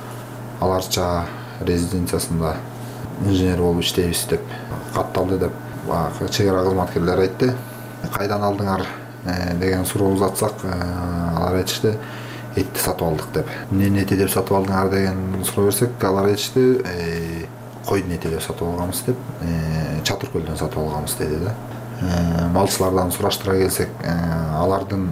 Аларча резиденциясында инженер болуп иштейбиз деп катталды деп чек ара кызматкерлери айтты. Кайдан алдыңар деген сурообузду атсак, алар айтышты, этти сатып алдык деп. Эмнени эти деп сатып алдыңар деген суроо берсек, алар айтышты, койдун эти деп сатып алганбыз деп, Чатыр көлдөн сатып алганбыз деди да. Малчылардан сураштыра келсек, алардын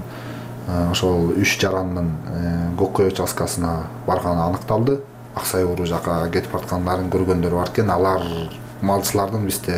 ошол 3 жарандын Көккөй участкасына барганы аныкталды. Аксай уру жака кетип аткандарын көргөндөр бар экен. Алар малчылардын бизде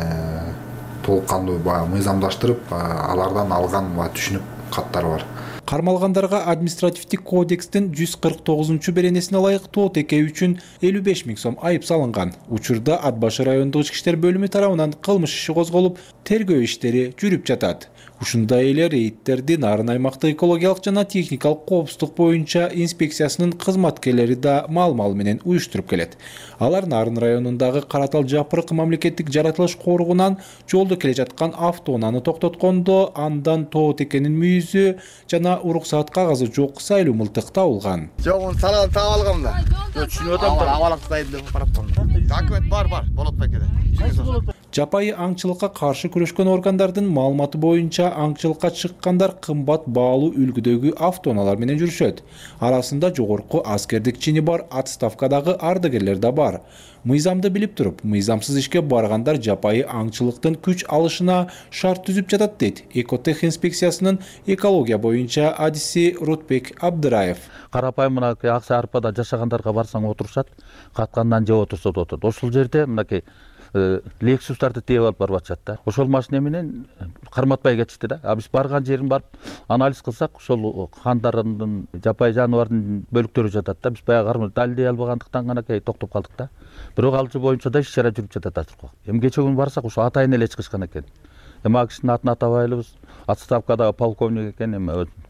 толук кандуу мыйзамдаштырып, алардан алган түшүнүк каттары бар.
Кармалгандарга административдик кодекстин 149 беренесине ылайык тоот экөө үчүн 55 000 сом айып салынган. Учурда Ат башы райондук ички иштер бөлүмү тарабынан кылмыш иши козголуп, тергөө иштери жүрүп жатат. Ушундай эле рейдтерди Нарын аймактык экологиялык жана техникалык коопсуздук боюнча инспекциясынын кызматкерлери да мал менен уюштуруп келет. Алар Нарын районундагы Каратал Жапырык мамлекеттик жаратылыш коргунан жолдо келе жаткан автоунааны токтоткондо андан тоот экенин мүйүзү жана уруксаат кагазы жок сайлуу мылтык табылган.
Жок, салан таап алгам да. Түшүнүп атам да. Абалактайм деп карап турдум. Документ бар, болот бекеде.
Жапайы аңчылыкка каршы күрөшкөн органдардын маалыматы боюнча аңчылыкка чыккандар кымбат баалуу үлгүдөгү автоунаалар менен жүрүшөт. Арасында жогорку аскердик чини бар отставкадагы ардагерлер да бар. Мыйзамды билип туруп, мыйзамсыз ишке баргандар жапайы аңчылыктын күч алышына шарт түзүп жатат дейт Экотех инспекциясынын экология боюнча адиси Рутбек Абдыраев.
Карапайым мынакей Аксай арпада жашагандарга барсаң отурушат, каткандан жеп отурса да отурат. Ошол жерде мынакей Лексустарды тээп алып барып атышат да. Ошол машина менен карматпай кетишти да. Биз барган жерин барып анализ кылсак, ошол кандардын, жапай жаныбардын бөлүктөрү жатат да. Биз баягы далилдей албагандыктан гана токтоп калдык да. Бирок ал боюнча да иш-чара жүрүп жатат азыр. Эми кече күнү барсак, ошо атайын эле чыгышкан экен. Эми ал кишинин атын атабайлыбыз. Отставкадагы полковник экен, эми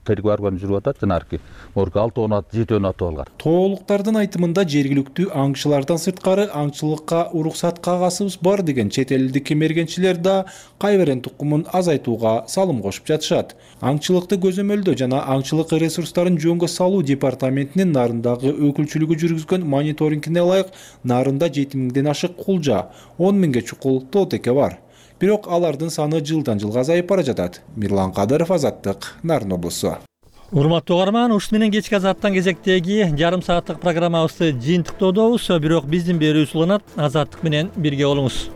терги барган жүрүп атат. Жанагы морга 6 онат 7 онат алган.
Тоолуктардын айтымында жергиликтүү аңчылардан сырткары аңчылыкка уруксат кагасыбыз бар деген чет элдик кемергенчилер да кайберен тукумун азайтууга салым кошуп жатышат. Аңчылыкты көзөмөлдөө жана аңчылык ресурстарын жөнгө салуу департаментинин Нарындагы өкүлчүлүгү жүргүзгөн мониторингине ылайык Нарында 7000ден ашык кулжа, 10 000ге чукул тоотеке бар. Бирок алардын саны жылдан жылга азайып бара жатат. Мирлан Кадыров, Азаттык, Нарын облусу.
Урматтуу угарман, ушуну менен кечки Азаттан кезектеги жарым сааттык программабызды жыйынтыктоодобуз. Бирок биздин берүүбүз уланат. Азаттык менен бирге болуңуз.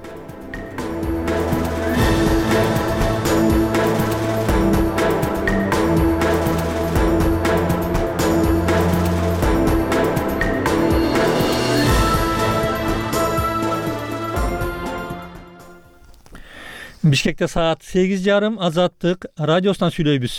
Бишкекте саат 8:30 Азаттык радиосунан сүйлөйбүз.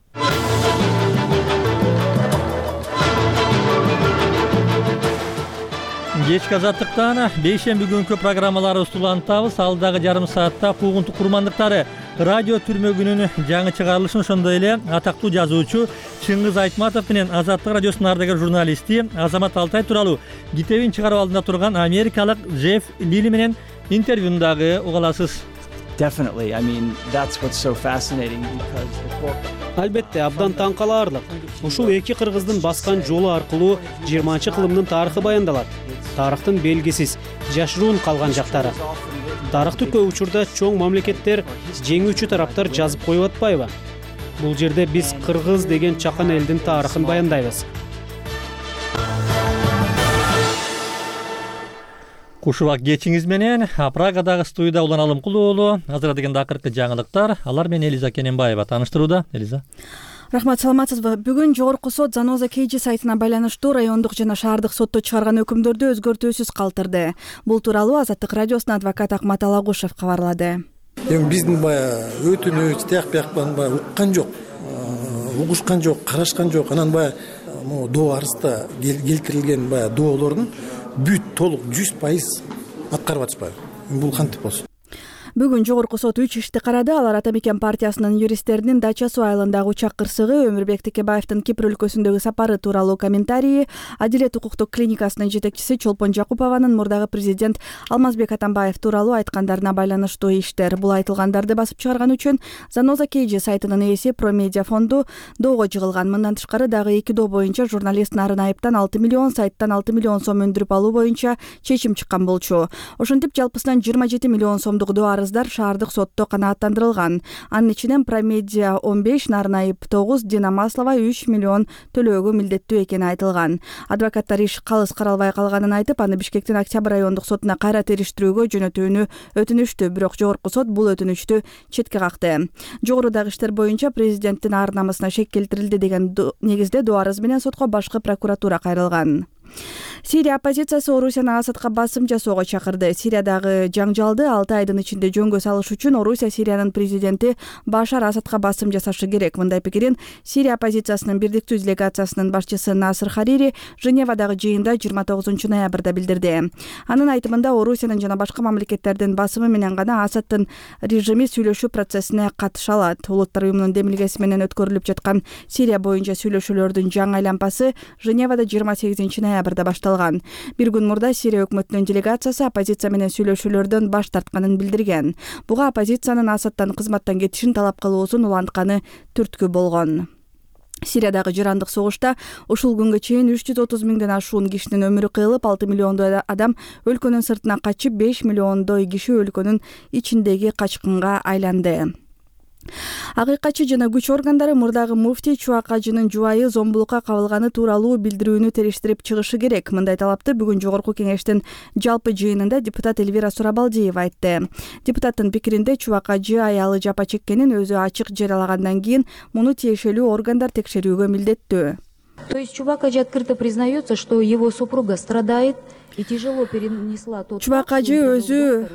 Кечки Азаттыктан бейшемби күнкү программаларыбызды улантабыз. Алдагы жарым саатта куугунтук курмандыктары радио түрмөгүнүн жаңы чыгарылышын, ошондой эле атактуу жазуучу Чыңгыз Айтматов менен Азаттык радиосунун ардагер журналисти Азамат Алтай тууралуу китебин чыгарып алдында турган америкалык Джефф Лили менен интервьюну дагы уга аласыз.
Definitely. I mean, that's what's so fascinating because the book.
Албетте, абдан таң калаарлык. Ушул эки кыргыздын баскан жолу аркылуу 20-кылымдын тарыхы баяндалат. Тарыхтын белгисиз, жашыруун калган жактары. Тарыхты көп учурда чоң мамлекеттер, жеңүүчү тараптар жазып коюп атпайбы? Бул жерде биз кыргыз деген чакан элдин тарыхын баяндайбыз.
Кушубак кечиңиз менен Прагадагы студияда Улан Алымкулуу уулу. Азыр дегенде акыркы жаңылыктар. Алар менен Элиза Кененбаева таныштырууда. Элиза.
Рахмат, саламатсызбы? Бүгүн Жогорку сот Заноза KG сайтына байланыштуу райондук жана шаардык сотто чыгарган өкүмдөрдү өзгөртүүсүз калтырды. Бул тууралуу Азаттык радиосунун адвокаты Акмат Алагушев кабарлады.
Эми биздин баягы өтүнүч тияк-бияктан баягы уккан жок, угушкан жок, карашкан жок. Анан баягы могу доо арызда келтирилген баягы доолордун бүт толук 100% аткарып атышпайбы? Бул кантип болсун?
Бүгүн Жогорку сот 3 ишти карады. Алар Атамекен партиясынын юристтеринин Дача суу айылындагы учак кырсыгы, Өмүрбек Текебаевдин Кипр өлкөсүндөгү сапары тууралуу комментарийи, Адилет укуктук клиникасынын жетекчиси Чолпон Жакупованын мурдагы президент Алмазбек Атамбаев тууралуу айткандарына байланыштуу иштер. Бул айтылгандарды басып чыгарган үчүн Заноза KG сайтынын ээси Промедиа фонду доого жыгылган. Мындан тышкары дагы 2 доо боюнча журналист Нарын Айыптан 6 миллион, сайттан 6 миллион сом өндүрүп алуу боюнча чечим чыккан болчу. Ошентип жалпысынан 27 миллион сомдук доо арыздар шаардык сотто канааттандырылган. Анын ичинен Промедиа 15, Нарын Айып 9, Дина Маслова 3 миллион төлөөгө милдеттүү экени айтылган. Адвокаттар иш калыс каралбай калганын айтып, аны Бишкектин Октябрь райондук сотуна кайра териштирүүгө жөнөтүүнү өтүнүштү. Бирок Жогорку сот бул өтүнүчтү четке какты. Жогорудагы иштер боюнча президенттин ар намысына шек келтирилди деген негизде доо арыз менен сотко башкы прокуратура кайрылган. Сирия оппозициясы Орусияны Асадка басым жасоого чакырды. Сириядагы жаңжалды 6 айдын ичинде жөнгө салыш үчүн Орусия Сириянын президенти Башар Асадка басым жасашы керек. Мындай пикирин Сирия оппозициясынын бирдиктүү делегациясынын башчысы Насыр Харири Женевадагы жыйында 29 ноябрда билдирди. Анын айтымында Орусиянын жана башка мамлекеттердин басымы менен гана Асадтын режими сүйлөшүү процессине катыша алат. Улуттар уюмунун демилгеси менен өткөрүлүп жаткан Сирия боюнча сүйлөшүүлөрдүн жаңы айланпасы Женевада 28 ноябрда башталган. Бир күн мурда Сирия өкмөтүнүн делегациясы оппозиция менен сүйлөшүүлөрдөн баш тартканын билдирген. Буга оппозициянын Асадтан кызматтан кетишин талап кылуусун улантканы түрткү болгон. Сириядагы жырандык согушта ушул күнгө чейин 330 миңден ашуун кишинин өмүрү кыйылып, 6 миллиондой адам өлкөнүн сыртына качып, 5 миллиондой киши өлкөнүн ичиндеги качкынга айланды. Акыйкатчы жана күч органдары мурдагы муфтий Чубак Ажынын жубайы зомбулукка кабылганы тууралуу билдирүүнү териштирип чыгышы керек. Мындай талапты бүгүн Жогорку кеңештин жалпы жыйынында депутат Эльвира Сурабалдиева айтты. Депутаттын пикиринде Чубак Ажы аялы жапа чеккенин өзү ачык жарыялагандан кийин муну тиешелүү органдар текшерүүгө милдеттүү.
То есть Чубак Ажы открыто признается, что его супруга страдает и тяжело перенесла тот.
Чубак Ажы өзү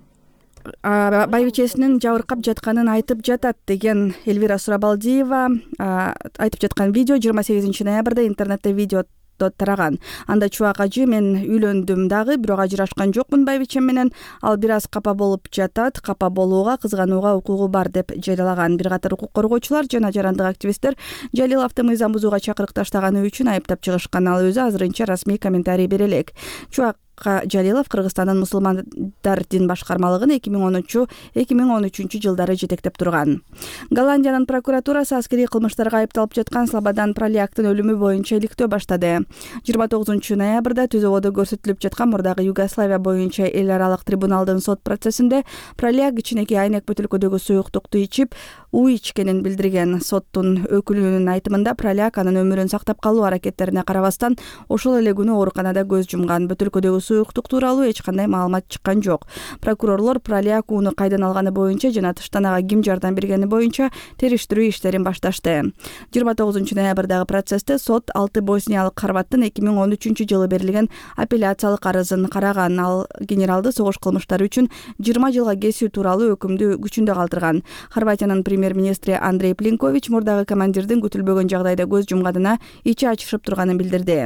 байбичесинин жабыркап жатканын айтып жатат деген Эльвира Сурабалдиева айтып жаткан видео 28 ноябрда интернетте видео сотто тараган. Анда Чубак ажы мен үйлөндүм дагы, бирок ажырашкан жокмун байбичем менен. Ал бир аз капа болуп жатат, капа болууга, кызганууга укугу бар деп жарыялаган. Бир катар укук коргоочулар жана жарандык активисттер Жалиловду мыйзам бузууга чакырык таштаганы үчүн айыптап чыгышкан. Ал өзү азырынча расмий комментарий бере элек. Чубак Жалилов Кыргызстандын мусулмандар дин башкармалыгын 2013 жылдары жетектеп турган. Голландиянын прокуратурасы аскерий кылмыштарга айыпталып жаткан Слободан Пролияктын өлүмү боюнча иликтөө баштады. 29 ноябрда Түзөбодо көрсөтүлүп жаткан мурдагы Югославия боюнча эл аралык трибуналдын сот процессинде Пролияк кичинекей айнек бөтөлкөдөгү суюктукту ичип, ичкенин билдирген. Соттун өкүлүнүн айтымында Пролияк анын өмүрүн сактап калуу аракеттерине карабастан ошол эле күнү ооруканада көз жумган. Бөтөлкөдөгү суюктук тууралуу эч кандай маалымат чыккан жок. Прокурорлор Пролияк ууну кайдан алганы боюнча жана тыштан ага ким жардам бергени боюнча териштирүү иштерин башташты. 29 ноябрдагы процессте сот 6 босниялык хорваттын 2013 жылы берилген апелляциялык арызын караган. Ал генералды согуш кылмыштары үчүн 20 жылга кесүү тууралуу өкүмдү күчүндө калтырган. Хорватиянын премьер-министри Андрей Плинкович мурдагы командирдин күтүлбөгөн жагдайда көз жумганына ичи ачышып турганын билдирди.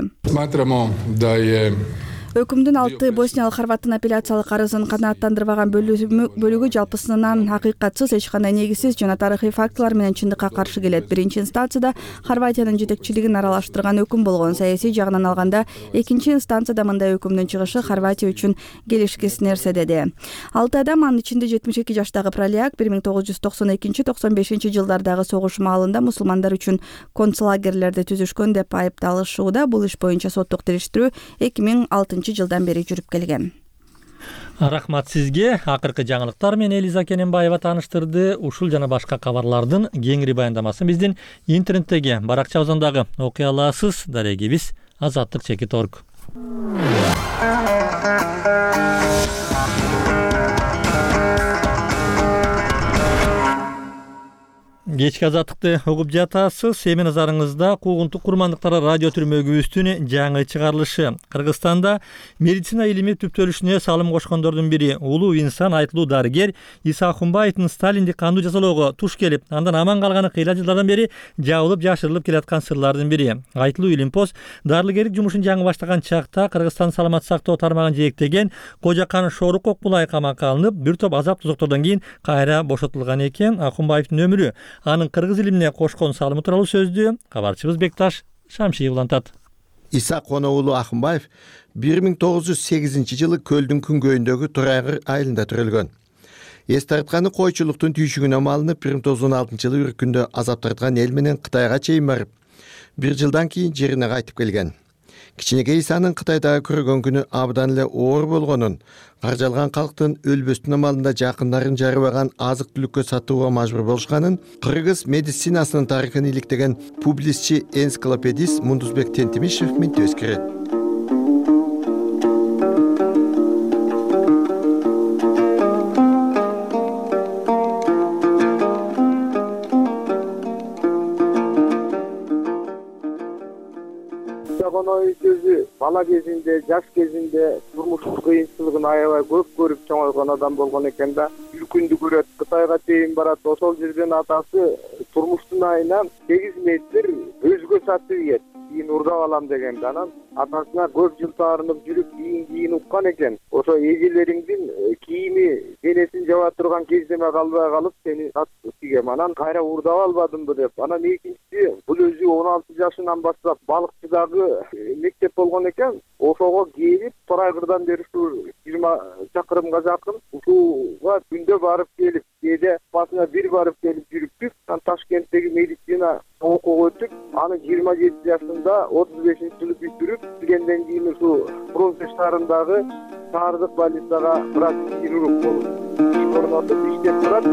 Өкүмдүн 6 босниялык хорваттын апелляциялык арызын канааттандырбаган бөлүгү жалпысынан акыйкатсыз, эч кандай негизсиз жана тарыхый фактылар менен чындыкка каршы келет. Биринчи инстанцияда Хорватиянын жетекчилигин аралаштырган өкүм болгон. Саясий жагынан алганда экинчи инстанцияда мындай өкүмдүн чыгышы Хорватия үчүн келишкис нерсе деди. 6 адам, анын ичинде 72 жаштагы Пролияк 1992-95 жылдардагы согуш маалында мусулмандар үчүн концлагерлерди түзүшкөн деп айыпталышууда. Бул иш боюнча соттук териштирүү 2006 жылдан бери жүрүп келген.
Рахмат сизге. Акыркы жаңылыктар менен Элиза Кененбаева тааныштырды. Ушул жана башка кабарлардын кеңири баяндамасын биздин интернеттеги баракчабыздан дагы окуй аласыз. Дарегибиз azatlyk.org. Кечки азаттыкты угуп жатасыз. Эми назарыңызда куугунтук курмандыктары радио түрмөгүбүздүн жаңы чыгарылышы. Кыргызстанда медицина илими түптөлүшүнө салым кошкондордун бири улуу инсан, айтылуу дарыгер Иса Акунбаевдин Сталиндик кандуу жазалоого туш келип, андан аман калганы кыйла жылдардан бери жабылып жашырылып келаткан сырлардын бири. Айтылуу илимпоз дарыгерлик жумушун жаңы баштаган чакта Кыргызстан саламат сактоо тармагын жээктеген Кожакан Шоруков Окбулай камакка алынып, бир топ азап тозоктордон кийин кайра бошотулган экен. Акунбаевдин өмүрү, анын кыргыз илимине кошкон салымы тууралуу сөздү кабарчыбыз Бекташ Шамшиев улантат.
Иса Уулу Акунбаев 1908 жылы Көлдүн күнгөйүндөгү Турайгыр айылында төрөлгөн. Эс тартканы койчулуктун түйшүгүнө малынып 1916 жылы үркүндө азап тарткан эл менен Кытайга чейин барып, 1 жылдан кийин жерине кайтып келген. Кичинекей Исанын Кытайдагы көргөн күнү абдан эле оор болгонун, каржалган калктын өлбөстүн амалында жакындарын жарыбаган азык түлүккө сатууга мажбур болушканын кыргыз медицинасынын тарыхын иликтеген публистчи энциклопедист Мундузбек Тентимишев минтип эскерет.
Бала кезинде, жаш кезинде турмуштук кыйынчылыгын аябай көп көрүп чоңойгон адам болгон экен да. Үлкүндү көрөт, Кытайга чейин барат. Ошол жерден атасы турмуштун айына 8 метр өзгө сатып ийет. Кийин урдап алам деген анан атасына көп жыл таарынып жүрүп кийин уккан экен. Ошо эжелериңдин кийими денесин жаба турган кездеме калбай калып сени сатып кийгем. Анан кайра урдап албадымбы деп. Анан экинчиси бул өзү 16 жашынан баштап балыкчыдагы мектеп болгон экен. Ошого келип Торайгырдан бери ушу 20 чакырымга жакын ушуга күндө барып келип, кээде басына бир барып келип жүрүптүк. Анан Ташкенттеги медицина окууга өтүп, аны 27 жашында 35-жылы бүтүрүп, келгенден кийин ушу Фрунзе шаарындагы шаардык больницага врач-хирург болуп орнотуп иштеп турат.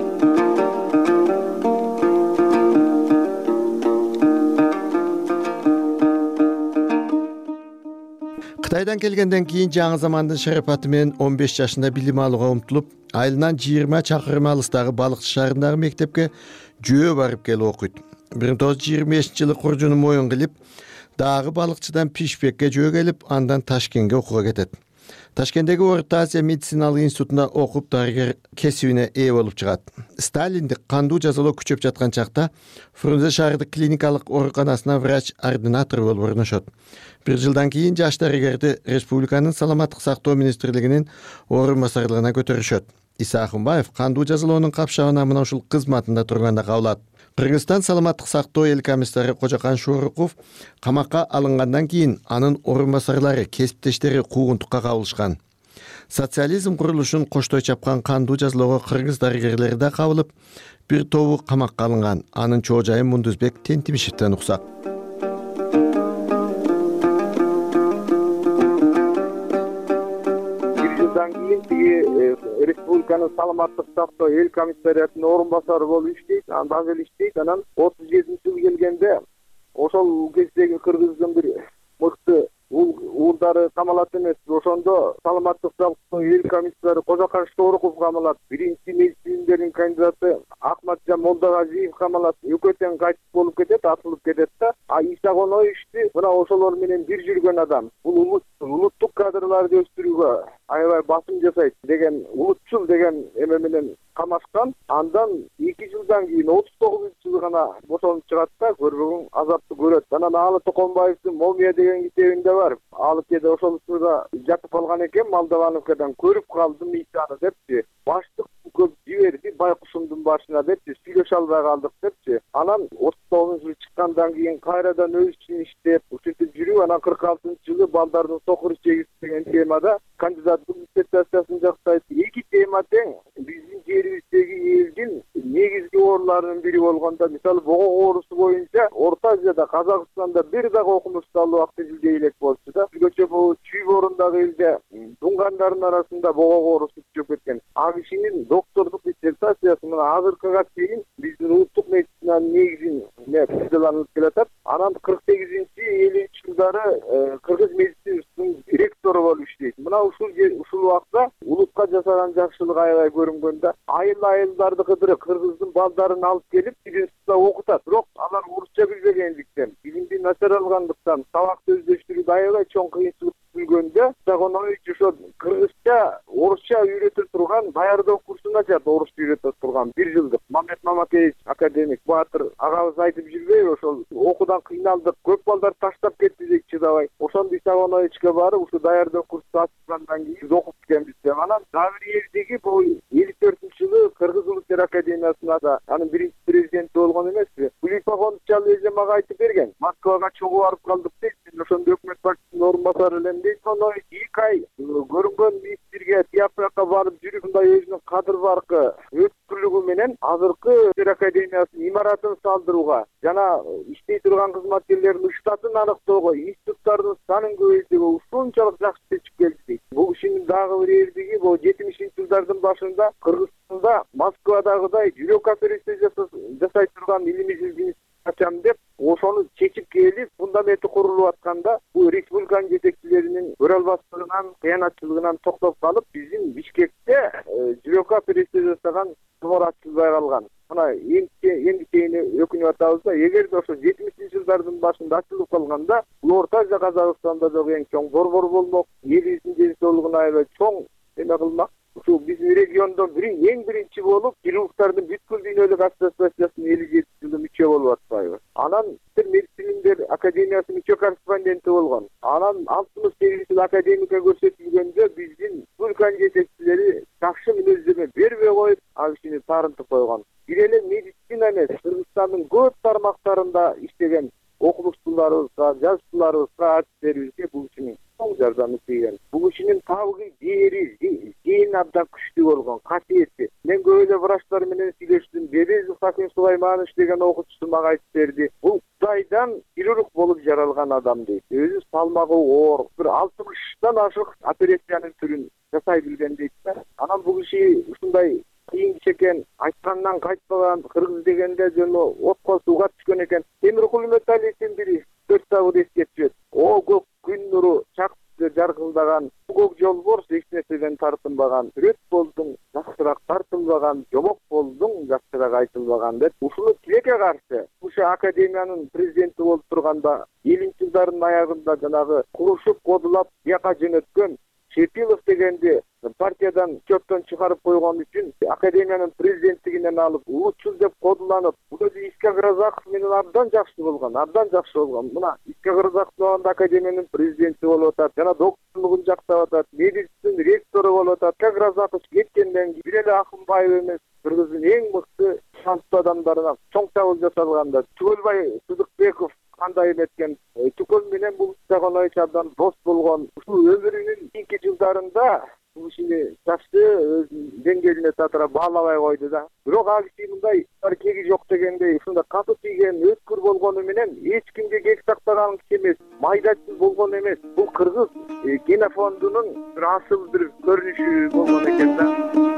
Кытайдан келгенден кийин жаңы замандын шарапаты менен 15 жашында билим алууга умтулуп, айылынан 20 чакырым алыстагы Балыкчы шаарындагы мектепке жөө барып келип окуйт. 1925 жылы куржуну моюн кылып, дагы Балыкчыдан Пишпекке жөө келип, андан Ташкентке окууга кетет. Ташкенттеги Орто Азия медициналык институтунда окуп дарыгер кесибине ээ болуп чыгат. Сталиндик кандуу жазалоо күчөп жаткан чакта Фрунзе шаардык клиникалык ооруканасына врач-ординатор болуп орношот. Бир жылдан кийин жаш дарыгерди республиканын саламаттык сактоо министрлигинин орун басарлыгына көтөрүшөт. Иса Акынбаев кандуу жазалоонун капшабына мына ушул кызматында турганда кабылат. Кыргызстан саламаттык сактоо эл комиссары Кожокан Шоруков камакка алынгандан кийин анын орун басарлары, кесиптештери куугунтукка кабылышкан. Социализм курулушун коштой чапкан кандуу жазалоого кыргыз дарыгерлери да кабылып, бир тобу камакка алынган. Анын чоо жайын Мундузбек Тентимишевден уксак.
Республиканын саламаттык сактоо эл комиссариятынын орун басары болуп иштейт, андан бери иштейт. Анан 37-жыл келгенде ошол кездеги кыргыздын бир мыкты уулдары камалат эмес. Ошондо саламаттык сактоо эл комиссары Кожокан Шоруков камалат, биринчи медицинердин кандидаты Акматжан Молдагазиев камалат. Экөө тең кайтып болуп кетет, атылып кетет да. Иса Коноевичти мына ошолор менен бир жүргөн адам. Бул улуттук кадрларды өстүрүүгө аябай басым жасайт деген, улутчул деген эме менен камашкан. Андан 2 жылдан кийин 39-жылы гана бошонуп чыгат да, көрбөгөн азапты көрөт. Анан Алы Токонбаевдин Момия деген китебинде бар. Ал кеде ошол учурда жатып калган экен, Молдовановкадан көрүп калдым Исаны депчи. Баштык көп жиберди байкушумдун башына депчи, сүйлөшө албай калдык депчи. Анан 39-жылы чыккандан кийин кайрадан өз ишин иштеп, ушинтип жүрүп, анан 46-жылы балдардын сокур чегиси деген темада кандидаттык диссертациясын жактайт. Эки тема тең биздин жерибиздеги элдин негизги ооруларынын бири болгондо, мисалы бого оорусу боюнча Орто Азияда, Казакстанда бир дагы окумуштуу убакты жилдей элек болчу да. Өзгөчө бул чүй борундагы элде тунгандардын арасында бого оорусу чыгып кеткен. А кишинин доктордук диссертациясы мына азыркыга чейин биздин улуттук медицинанын негизин пайдаланылып келатат. Анан 48-50 жылдары кыргыз медицинасынын ректору болуп иштейт. Мына ушул убакта улутка жасаган жакшылык аябай көрүнгөндө айыл-айылдарды кыдырып кыргыздын балдарын алып келип институтта окутат. Бирок алар орусча билбегендиктен, билимди начар алгандыктан сабакты өздөштүрүүдө аябай чоң кыйынчылык көргөндө Сагонович ошо кыргызча, орусча үйрөтө турган даярдоо курсун ачат, орусча үйрөтө турган 1 жылдык. Мамет Мамакеевич академик Баатыр агабыз айтып жүрбөйбү, ошол окуудан кыйналдык, көп балдар таштап кетти дейт, чыдабай. Ошондо Сагоновичке барып, ушу даярдоо курсу ачылгандан кийин биз окуп келебиз деп. Анан Завриевдеги бул 54-жылы Кыргыз Улуттер Академиясына да анын биринчи президенти болгон эмеспи? Кулипахонович эже мага айтып берген. Москвага чогуу барып калдык дейт. Ошондо өкмөт башчысынын орун басары элем дейт. Соно 2 ай көрүнгөн министрге тияпакка барып жүрүп, мындай өзүнүн кадыр баркы өткүрлүгү менен азыркы академиясынын имаратын салдырууга жана иштей турган кызматкерлердин штатын аныктоого, институттардын санын көбөйтүүгө ушунчалык жакшы чечип келди дейт. Бул кишинин дагы бир эрдиги бул 70-жылдардын башында Кыргызстанда Москвадагыдай жүрөк операция жасай турган илимий жилдин ачам деп ошону чечип келип, фундаменти курулуп атканда бул республиканын жетекчилеринин көрө албастыгынан, кыянатчылыгынан токтоп калып, биздин Бишкекте жүрөк операция жасаган тумор ачылбай калган. Мына энди кейин өкүнүп атабыз да, эгерде ошо 70-жылдардын башында ачылып калганда, бул Орто Азия Казакстанда дагы эң чоң борбор болмок, элибиздин ден соолугуна аябай чоң эме кылмак. Ушул биздин региондо эң биринчи болуп, хирургдардын бүткүл дүйнөлүк ассоциациясынын 57-жылы мүчө болуп атпайбы. Анан медицинер академиясынын мүчө корреспонденти болгон. Анан 68 жыл академика көрсөтүлгөндө биздин республиканын жетекчилери жакшы мүнөздөмө бербей коюп, ал кишини тарынтып койгон. Бир эле медицина эмес, Кыргызстандын көп тармактарында иштеген окумуштууларыбызга, жазуучуларыбызга, артисттерибизге бул кишинин чоң жардамы тийген. Бул кишинин табыгы, зейин абдан күчтүү болгон, касиети. Мен көп эле врачтар менен сүйлөштүм. Бебезов Хаким Сулайманович деген окуучусу мага айтып берди. Бул Кудайдан хирург болуп жаралган адам дейт. Өзү салмагы оор, бир 60-тан ашык операциянын түрүн жасай билген дейт да. Анан бул киши ушундай кийин кичекен, айткандан кайтпаган, кыргыз дегенде жөн отко сууга түшкөн экен. Темиркул Металликтин бири 4 сабыр эскертет. О көк күн нуру чакты жаркылдаган, көк жолборс эч нерседен тартынбаган, сүрөт болдуң, жакшыраак тартылбаган, жомок болдуң, жакшыраак айтылбаган деп ушуну тилекке каршы ушу академиянын президенти болуп турганда 50-жылдардын аягында жанагы курушуп кодулап бияка жөнөткөн Шепилов дегенди партиядан чөптөн чыгарып койгон үчүн академиянын президенттигинен алып улутчул деп кодуланып, бул өзү Искак Разаков менен абдан жакшы болгон. Мына Искак Разаков болгондо академиянын президенти болуп атат, жана докторлугун жактап атат, медистин ректору болуп атат. Искак Разаков кеткенден кийин бир эле Акынбаев эмес, Кыргыздын эң мыкты шанттуу адамдарына чоң чабуул жасалганда Түгөлбай Сыдыкбеков кандай эметкен, Түкөл менен бул Коноевич абдан дос болгон. Ушул өмүрүнүн кийинки жылдарында бул ишини жакшы өз деңгээлине татыра баалабай койду да. Бирок ал киши мындай кеги жок дегендей, ушундай каты тийген, өткүр болгону менен эч кимге кек тактаган киши эмес, майдачыл болгон эмес. Бул кыргыз кинофондунун бир асыл бир көрүнүшү болгон экен да.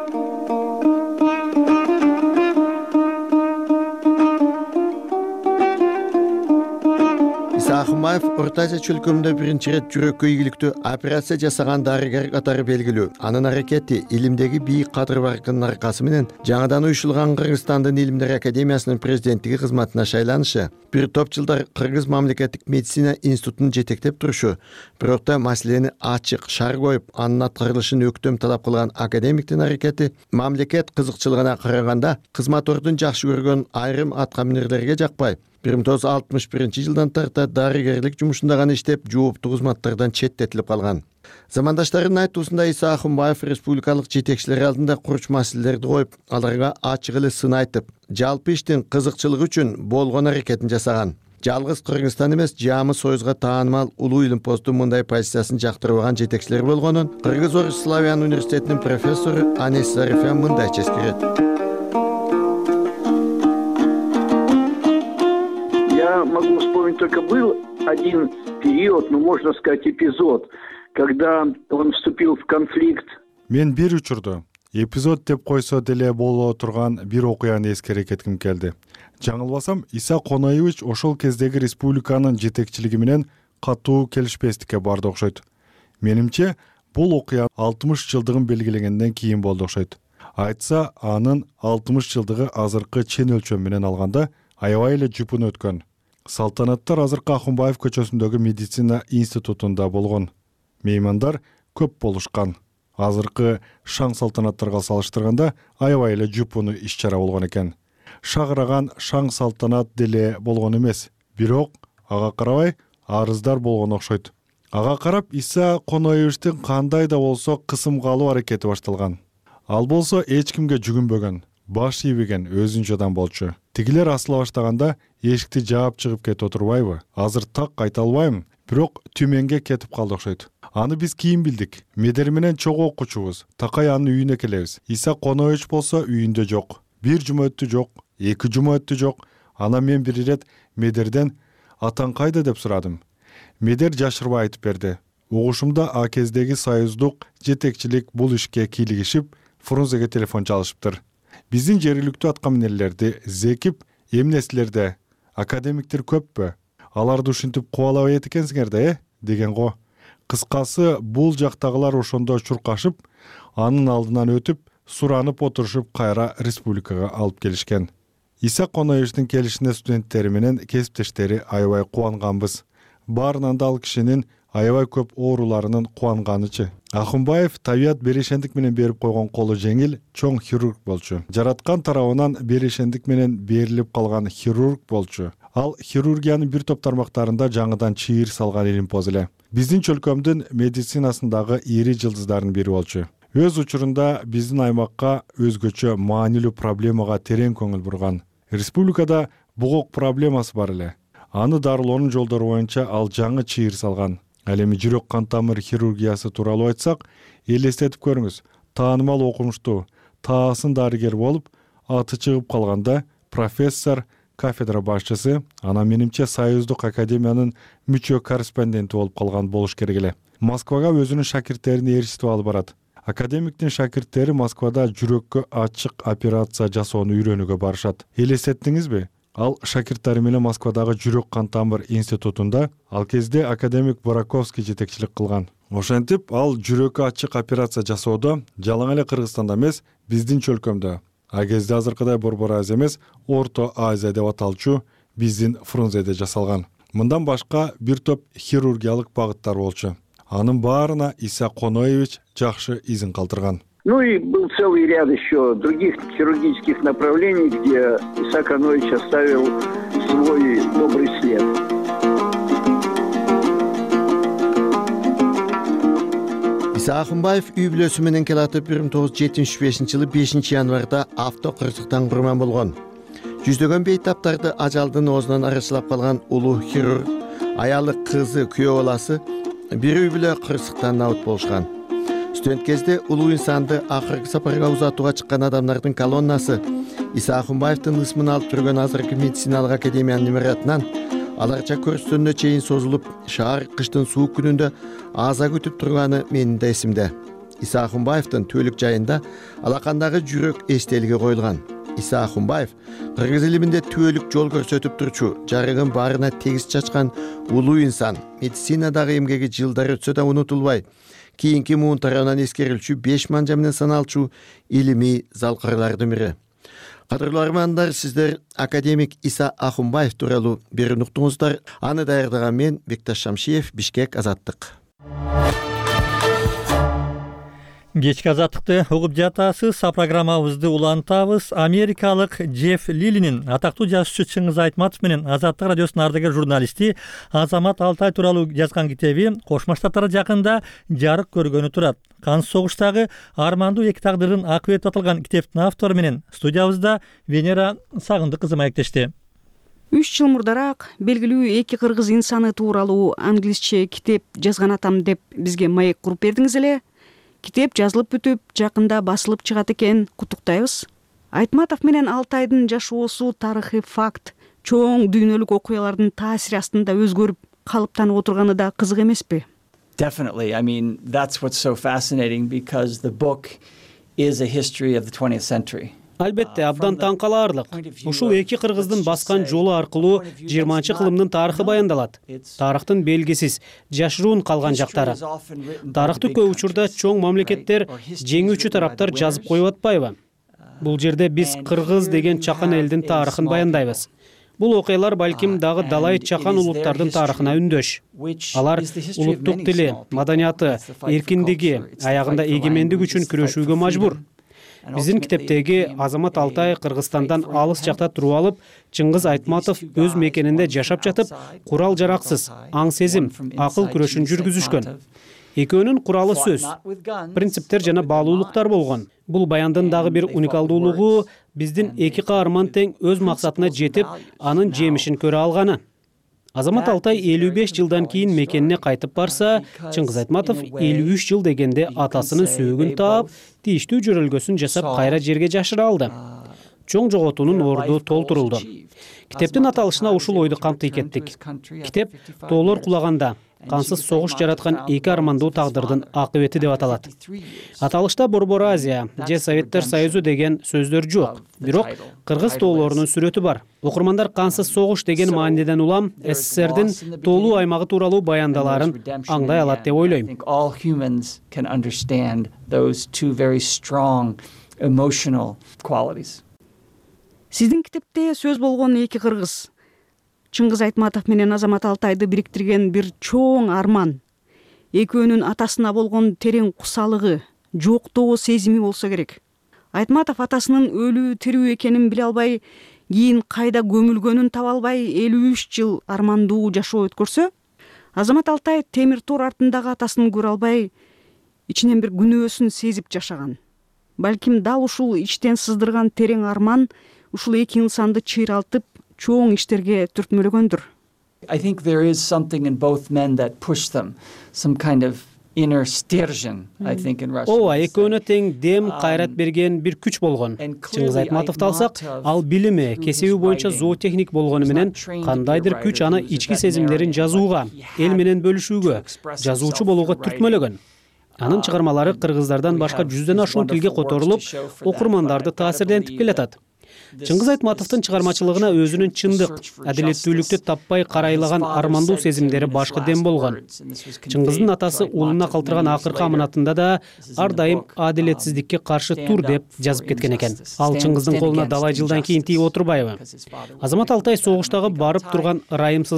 Иса Акынбаев Орто Азия чөлкөмүндө биринчи ирет жүрөккө ийгиликтүү операция жасаган дарыгер катары белгилүү. Анын аракети илимдеги бийик кадыр баркынын аркасы менен жаңадан уюшулган Кыргызстандын Илимдер Академиясынын президенттиги кызматына шайланышы, бир топ жылдар Кыргыз мамлекеттик медицина институтун жетектеп турушу, бирок да маселени ачык, шар коюп, анын аткарылышын өктөм талап кылган академиктин аракети мамлекет кызыкчылыгына караганда кызмат ордун жакшы көргөн айрым аткаминерлерге жакпай, 1961 тарта дарыгерлик жумушунда гана иштеп, жооптуу кызматтардан четтетилип калган. Замандаштарынын айтуусунда Иса Акынбаев республикалык жетекчилер алдында курч маселелерди коюп, аларга ачык эле сын айтып, жалпы иштин кызыкчылыгы үчүн болгон аракетин жасаган. Жалгыз Кыргызстан эмес, Жаамы Союзга таанымал улуу илим посттун мындай позициясын жактырбаган жетекчилер болгонун Кыргыз-Орус Славян университетинин профессору Анис Зарифян мындайча эскерет.
Я могу вспомнить, только был один период, можно сказать, эпизод, когда он вступил в конфликт.
Мен бир учурду эпизод деп койсо деле боло турган бир окуяны эскере кетким келди. Жаңылбасам, Иса Коноевич ошол кездеги республиканын жетекчилиги менен катуу келишпестикке барды окшойт. Менимче, бул окуя 60 жылдыгын белгилегенден кийин болду окшойт. Айтса, анын 60 жылдыгы азыркы чен өлчөм менен алганда аябай эле жупун өткөн. Салтанаттар азыркы Акынбаев көчөсүндөгү медицина институтунда болгон. Меймандар көп болушкан. Азыркы шаң салтанаттарга салыштырганда аябай эле жупуну иш-чара болгон экен. Шагыраган шаң салтанат деле болгон эмес, бирок ага карабай арыздар болгон окшойт. Ага карап Иса Коноевичтин кандай да болсо кысымга алуу аракети башталган. Ал болсо эч кимге жүгүнбөгөн, баш ийбеген өзүнчө адам болчу. Тигилер асыла баштаганда эшикти жаап чыгып кетип отурбайбы? Азыр так айта албайм, бирок түмөнгө кетип калды окшойт. Аны биз кийин билдик. Медер менен чогуу окуучубуз. Такай анын үйүнө келебиз. Иса Коноевич болсо үйүндө жок. Бир жума өттү жок, 2 жума өттү жок. Анан мен бир ирет Медерден атаң кайда деп сурадым. Медер жашырбай айтып берди. Угушумда а кездеги союздук жетекчилик бул ишке кийлигишип, Фрунзеге телефон чалышыптыр. Биздин жергиликтүү аткаминерлерди зекип, эмнесилерде академиктер көппү? Аларды ушинтип кубалабай экенсиңер да, деген го. Кыскасы, бул жактагылар ошондо чуркашып, анын алдынан өтүп, суранып отурушуп кайра республикага алып келишкен. Иса Коноевичтин келишине студенттери менен кесиптештери аябай кубанганбыз. Баарынан да ал кишинин аябай көп ооруларынын кубанганычы. Акынбаев табият беришендик менен берип койгон колу жеңил, чоң хирург болчу. Жараткан тарабынан беришендик менен берилип калган хирург болчу. Ал хирургиянын бир топ тармактарында жаңыдан чыйыр салган илимпоз эле. Биздин чөлкөмдүн медицинасындагы ири жылдыздарынын бири болчу. Өз учурунда биздин аймакка өзгөчө маанилүү проблемага терең көңүл бурган. Республикада бугок проблемасы бар эле. Аны дарылоонун жолдору боюнча ал жаңы чыйыр салган. Ал эми жүрөк кан тамыр хирургиясы тууралуу айтсак, элестетип көрүңүз. Таанымал окумуштуу, таасын дарыгер болуп, аты чыгып калганда профессор, кафедра башчысы, анан менимче Союздук академиянын мүчө корреспонденти болуп калган болуш керек эле. Москвага өзүнүн шакирттерин ээрчитип алып барат. Академиктин шакирттери Москвада жүрөккө ачык операция жасоону үйрөнүүгө барышат. Элестеттиңизби? Ал шакирттери менен Москвадагы жүрөк кан тамыр институтунда ал кезде академик Бораковский жетекчилик кылган. Ошентип, ал жүрөккө ачык операция жасоодо жалаң эле Кыргызстанда эмес, биздин чөлкөмдө. А кезде азыркыдай Борбор Азия эмес, Орто Азия деп аталчу биздин Фрунзеде жасалган. Мындан башка бир топ хирургиялык багыттар болчу. анын баарына Иса Коноевич жакшы изин калтырган.
Ну и был целый ряд еще других хирургических направлений, где Иса Коноевич оставил свой добрый след.
Иса Акынбаев үй бүлөсү менен келатып 1975-жылы 5-январда авто кырсыктан курман болгон. Жүздөгөн бейтаптарды ажалдын оозунан арачылап калган улуу хирург, аялы кызы, күйөө баласы бир үй бүлө кырсыктан набыт болушкан. Студент кезде улуу инсанды акыркы сапарга узатууга чыккан адамдардын колоннасы Иса Акынбаевдин ысмын алып жүргөн азыркы медициналык академиянын имаратынан аларча көрүстөнүнө чейин созулуп, шаар кыштын суук күнүндө аза күтүп турганы менин да эсимде. Иса Акынбаевдин түөлүк жайында алакандагы жүрөк эстелиги коюлган. Иса Акынбаев кыргыз элиминде түөлүк жол көрсөтүп турчу, жарыгын баарына тегиз чачкан улуу инсан. Медицинадагы эмгеги жылдар өтсө да унутулбай, кийинки муун тарабынан эскерилчү 5 манжа менен саналчу илимий залкырлардын бири. Кадырлуу армандар, сиздер академик Иса Акынбаев тууралуу бир уктуңуздар. Аны даярдаган мен Бекташ Шамшиев, Бишкек, Азаттык.
Кечки азаттыкты угуп жатасыз. Программабызды улантабыз. Америкалык Джефф Лилинин атактуу жазуучу Чыңгыз Айтматов менен Азаттык радиосунун ардагер журналисти Азамат Алтай тууралуу жазган китеби Кошмо Штаттарда жакында жарык көргөнү турат. Кансыз согуштагы армандуу эки тагдырдын акыбети аталган китептин автору менен студиябызда Венера Сагындык кызы маектешти.
3 жыл мурдараак белгилүү эки кыргыз инсаны тууралуу англисче китеп жазган атам деп бизге маек куруп бердиңиз эле. Китеп жазылып бүтүп, жакында басылып чыгат экен, куттуктайбыз. Айтматов менен Алтайдын жашоосу тарыхый факт, чоң дүйнөлүк окуялардын таасири астында өзгөрүп, калыптанып отурганы да кызык эмеспи?
Definitely. I mean, that's what's so fascinating because the book is a history of the 20th century.
Албетте, абдан таң калаарлык. Ушул эки кыргыздын баскан жолу аркылуу 20-кылымдын тарыхы баяндалат. Тарыхтын белгисиз, жашыруун калган жактары. Тарыхты көп учурда чоң мамлекеттер, жеңүүчү тараптар жазып коюп атпайбы? Бул жерде биз кыргыз деген чакан элдин тарыхын баяндайбыз. Бул окуялар балким дагы далай чакан улуттардын тарыхына үндөш. Алар улуттук тили, маданияты, эркиндиги, аягында эгемендик үчүн күрөшүүгө мажбур. Биздин китептеги Азамат Алтай Кыргызстандан алыс жакта туруп алып, Чыңгыз Айтматов өз мекенинде жашап жатып, курал жараксыз, аң сезим, акыл күрөшүн жүргүзүшкөн. Экөөнүн куралы сөз, принциптер жана баалуулуктар болгон. Бул баяндын дагы бир уникалдуулугу биздин эки каарман тең өз максатына жетип, анын жемишин көрө алганы. Азамат Алтай 55 жылдан кийин мекенине кайтып барса, Чыңгыз Айтматов 53 жыл дегенде атасынын сөөгүн таап, тийиштүү жөрөлгөсүн жасап кайра жерге жашыра алды. Чоң жоготуунун орду толтурулду. Китептин аталышына ушул ойду камтый кеттик. Китеп тоолор кулаганда, кансыз согуш жараткан эки армандуу тагдырдын акыбети деп аталат. Аталышта Борбор Азия же Советтер Союзу деген сөздөр жок, бирок кыргыз тоолорунун сүрөтү бар. Окурмандар кансыз согуш деген мааниден улам СССРдин тоолуу аймагы тууралуу баяндаларын аңдай алат деп ойлойм.
Сиздин китепте сөз болгон эки кыргыз, Чыңгыз Айтматов менен Азамат Алтайды бириктирген бир чоң арман, экөөнүн атасына болгон терең кусалыгы, жоктоо сезими болсо керек. Айтматов атасынын өлүү тирүү экенин биле албай, кийин кайда көмүлгөнүн таба албай 53 жыл армандуу жашоо өткөрсө, Азамат Алтай темир тор артындагы атасын көрө албай, ичинен бир күнөөсүн сезип жашаган. Балким дал ушул ичтен сыздырган терең арман ушул эки инсанды чыйралтып, чоң иштерге түртмөлөгөндүр.
I think there is something in both men that push them, some kind of inner stержень, I think in Russian.
Ооба, экөөнө тең дем, кайрат берген бир күч болгон. Чыңгыз Айтматовду алсак, ал билими, кесиби боюнча зоотехник болгону менен кандайдыр күч аны ички сезимдерин жазууга, эл менен бөлүшүүгө, жазуучу болууга түртмөлөгөн. Анын чыгармалары кыргыздардан башка 100дөн ашуун тилге которулуп, окурмандарды таасирдентип келатат. Чыңгыз Айтматовдун чыгармачылыгына өзүнүн чындык, адилеттүүлүктү таппай карайлаган армандуу сезимдери башкы дем болгон. Чыңгыздын атасы уулуна калтырган акыркы аманатында да ар дайым адилетсиздикке каршы тур деп жазып кеткен экен. Ал Чыңгыздын колуна далай жылдан кийин тийип отурбайбы? Азамат Алтай согуштагы барып турган ырайымсыздык,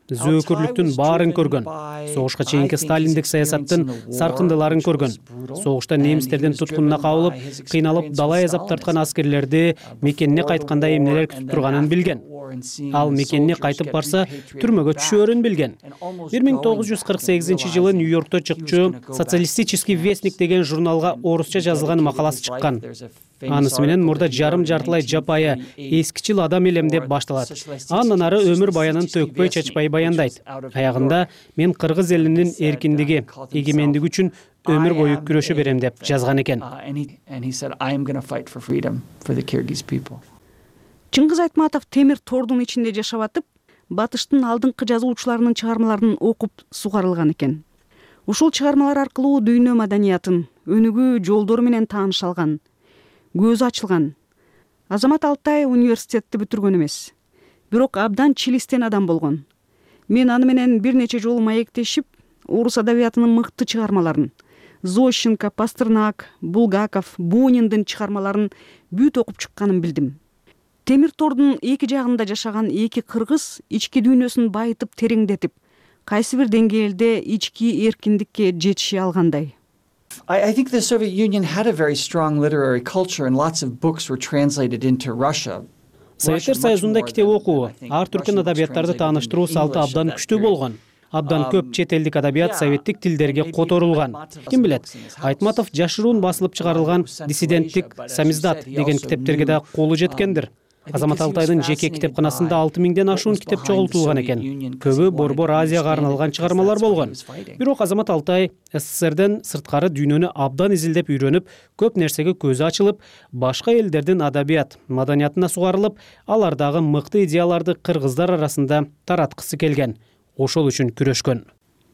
зөөкүрлүктүн баарын көргөн, согушка чейинки сталиндик саясаттын саркындыларын көргөн, согушта немистердин туткунуна кабылып, кыйналып далай азап тарткан аскерлерди мекенине кайтканда эмнелер күтүп турганын билген. Ал мекенине кайтып барса, түрмөгө түшөөрүн билген. 1948-жылы Нью-Йоркто чыкчу «Социалистический вестник» деген журналга орусча жазылган макаласы чыккан. Анысы менен мурда жарым-жартылай жапайы, эскичил адам элем деп башталат. Андан ары өмүр баянын төкпөй чачпай баяндайт. Аягында мен кыргыз элинин эркиндиги, эгемендиги үчүн өмүр бою күрөшө берем деп жазган экен.
Чыңгыз Айтматов темир тордун ичинде жашап атып, батыштын алдыңкы жазуучуларынын чыгармаларын окуп сугарылган экен. Ушул чыгармалар аркылуу дүйнө маданиятын, өнүгүү жолдору менен тааныша алган, көзү ачылган. Азамат Алтай университетти бүтүргөн эмес, бирок абдан чилистен адам болгон. Мен аны менен бир нече жолу маектешип, орус адабиятынын мыкты чыгармаларын, Зощенко, Пастернак, Булгаков, Буниндин чыгармаларын бүт окуп чыкканын билдим. Темир тордун эки жагында жашаган эки кыргыз ички дүйнөсүн байытып тереңдетип, кайсы бир деңгээлде ички эркиндикке жетиши алгандай.
I think the Soviet Union had a very strong literary culture and lots of books were translated into Russia.
Советтер Союзунда китеп окуу, ар түркүн адабияттарды тааныштыруу салты абдан күчтүү болгон. Абдан көп чет элдик адабият советтик тилдерге которулган. Ким билет, Айтматов жашыруун басылып чыгарылган «Диссиденттик самиздат» деген китептерге да колу жеткендир. Азамат Алтайдын жеке китепканасында 6000ден ашуун китеп чогултулган экен. Көбү Борбор Азияга арналган чыгармалар болгон. Бирок Азамат Алтай СССРден сырткары дүйнөнү абдан изилдеп үйрөнүп, көп нерсеге көзү ачылып, башка элдердин адабият, маданиятына сугарылып, алардагы мыкты идеяларды кыргыздар арасында тараткысы келген. Ошол үчүн күрөшкөн.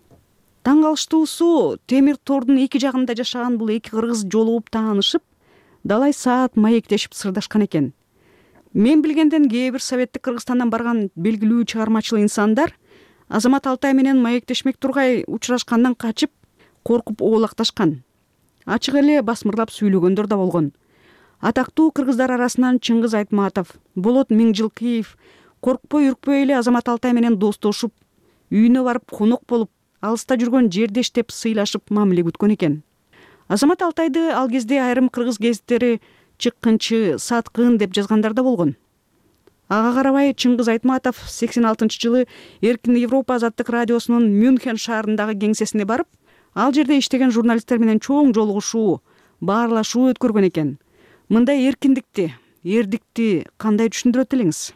Таң калыштуусу, темир тордун эки жагында жашаган бул эки кыргыз жолугуп таанышып, далай саат маектешип сырдашкан экен. Мен билгенден кээ бир советтик Кыргызстандан барган белгилүү чыгармачыл инсандар Азамат Алтай менен маектешмек тургай учурашкандан качып, коркуп оолакташкан. Ачык эле басмырлап сүйлөгөндөр да болгон. Атактуу кыргыздар арасынан Чыңгыз Айтматов, Болот Миңжилкиев коркпой үркпөй эле Азамат Алтай менен достошуп, үйүнө барып конок болуп, алыста жүргөн жердештеп сыйлашып мамиле күткөн экен. Азамат Алтайды ал кезде айрым кыргыз гезиттери чыккынчы, саткын деп жазгандар да болгон. Ага карабай Чыңгыз Айтматов 86-жылы Эркин Европа азаттык радиосунун Мюнхен шаарындагы кеңсесине барып, ал жерде иштеген журналисттер менен чоң жолугушуу, баарлашуу өткөргөн экен. Мындай эркиндикти, эрдикти кандай түшүндүрөт элеңиз?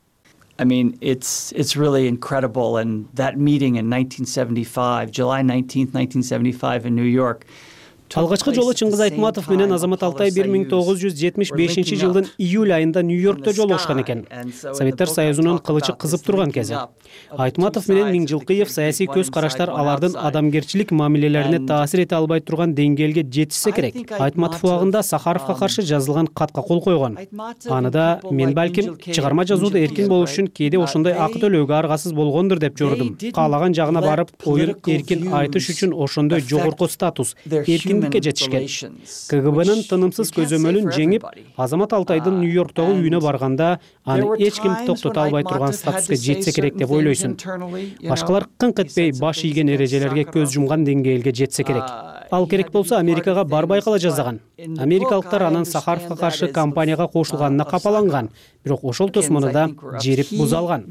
I mean, it's really incredible, and that meeting in 1975, July 19th, 1975 in New York.
Алгачкы жолу Чыңгыз Айтматов менен Азамат Алтай 1975-жылдын июль айында Нью-Йоркто жолугушкан экен. Советтер Союзунун кылычы кызып турган кези. Айтматов менен Миңжилкиев саясий көз караштар алардын адамгерчилик мамилелерине таасир эте албай турган деңгээлге жетишсе керек. Айтматов убагында Сахаровго каршы жазылган катка кол койгон. Аныда мен балким чыгарма жазууда эркин болуш үчүн кээде ошондой акы төлөөгө аргасыз болгондур деп жордум. Каалаган жагына барып, оюн эркин айтыш үчүн ошондой жогорку статус, эркин жетишкен. КГБнын тынымсыз көзөмөлүн жеңип, Азамат Алтайдын Нью-Йорктогу үйүнө барганда, аны эч ким токтото албай турган статуска жетсе керек деп ойлойсуң. Башкалар кыңк этпей баш ийген эрежелерге көз жумган деңгээлге жетсе керек. Ал керек болсо Америкага барбай кала жаздаган. Америкалыктар анын Сахаровго каршы кампанияга кошулганына капаланган, бирок ошол тосмону да жерип бузалган.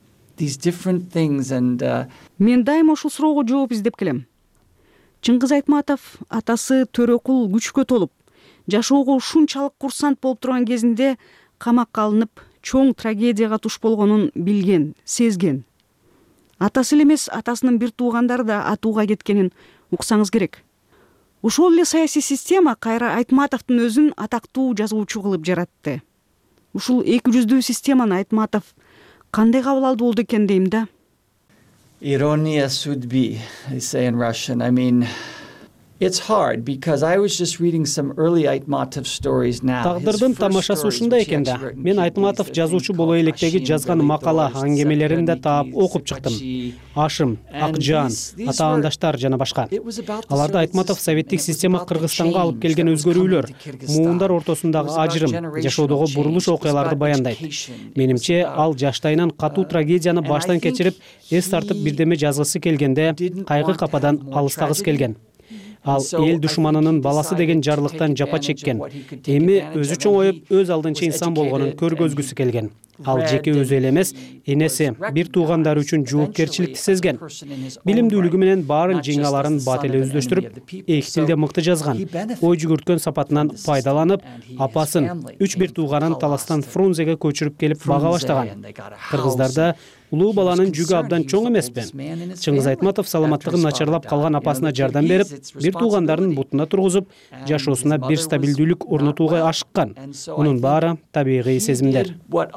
Мен дайыма ушул суроого жооп издеп келем. Чыңгыз Айтматов атасы Төрөкул күчкө толуп, жашоого ушунчалык курсант болуп турган кезинде камакка алынып, чоң трагедияга туш болгонун билген, сезген. Атасы эле эмес, атасынын бир туугандары да атууга кеткенин уксаңыз керек. Ушул эле саясий система кайра Айтматовдун өзүн атактуу жазуучу кылып жаратты. Ушул эки жүздүү системаны Айтматов кандай кабыл алды болду экен дейм да.
Ironia судьбы, they say in Russian. I mean, It's hard because I was just reading some early Айтматов stories now.
Тагдырдын тамашасы ушунда экен да. Мен Айтматов жазуучу боло электеги жазган макала, аңгемелерин да таап окуп чыктым. Ашым, Акжан, атаандаштар жана башка. Аларда Айтматов советтик система Кыргызстанга алып келген өзгөрүүлөр, муундар ортосундагы ажырым, жашоодогу бурулуш окуяларды баяндайт. Менимче ал жаштайынан катуу трагедияны баштан кечирип, эс тартып бирдеме жазгысы келгенде кайгы кападан алыстагысы келген. Ал эл душманынын баласы деген жарлыктан жапа чеккен. Эми өзү чоңоюп, өз алдынча инсан болгонун көргөзгүсү келген. Ал жеке өзү эле эмес, энеси, бир туугандары үчүн жоопкерчиликти сезген. Билимдүүлүгү менен баарын жеңе аларын бат эле өздөштүрүп, эки тилде мыкты жазган. Ой жүгүрткөн сапатынан пайдаланып, апасын, 3-1 тууганын Таластан Фрунзеге көчүрүп келип бага баштаган. Кыргыздарда улуу баланын жүгү абдан чоң эмеспи? Чыңгыз Айтматов саламаттыгы начарлап калган апасына жардам берип, бир туугандарын бутуна тургузуп, жашоосуна бир стабилдүүлүк орнотууга ашыккан. Мунун баары табигый сезимдер.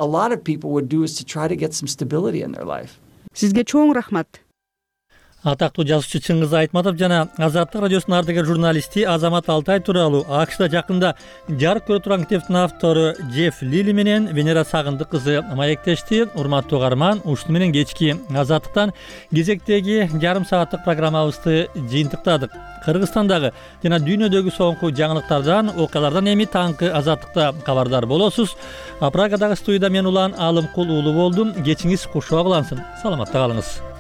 Сизге чоң рахмат.
Атактуу жазуучу Чыңгыз Айтматов жана Азаттык радиосунун ардагер журналисти Азамат Алтай тууралуу АКШда жакында жарык көрө турган китептин автору Джефф Лили менен Венера Сагындык кызы маектешти. Урматтуу угарман, ушуну менен кечки Азаттыктан кезектеги жарым сааттык программабызды жыйынтыктадык. Кыргызстандагы жана дүйнөдөгү соңку жаңылыктардан, окуялардан эми таңкы Азаттыкта кабардар болосуз. Прагадагы студияда мен Улан Алымкул уулу болдум. Кечиңиз кушуа кылансын. Саламатта калыңыз.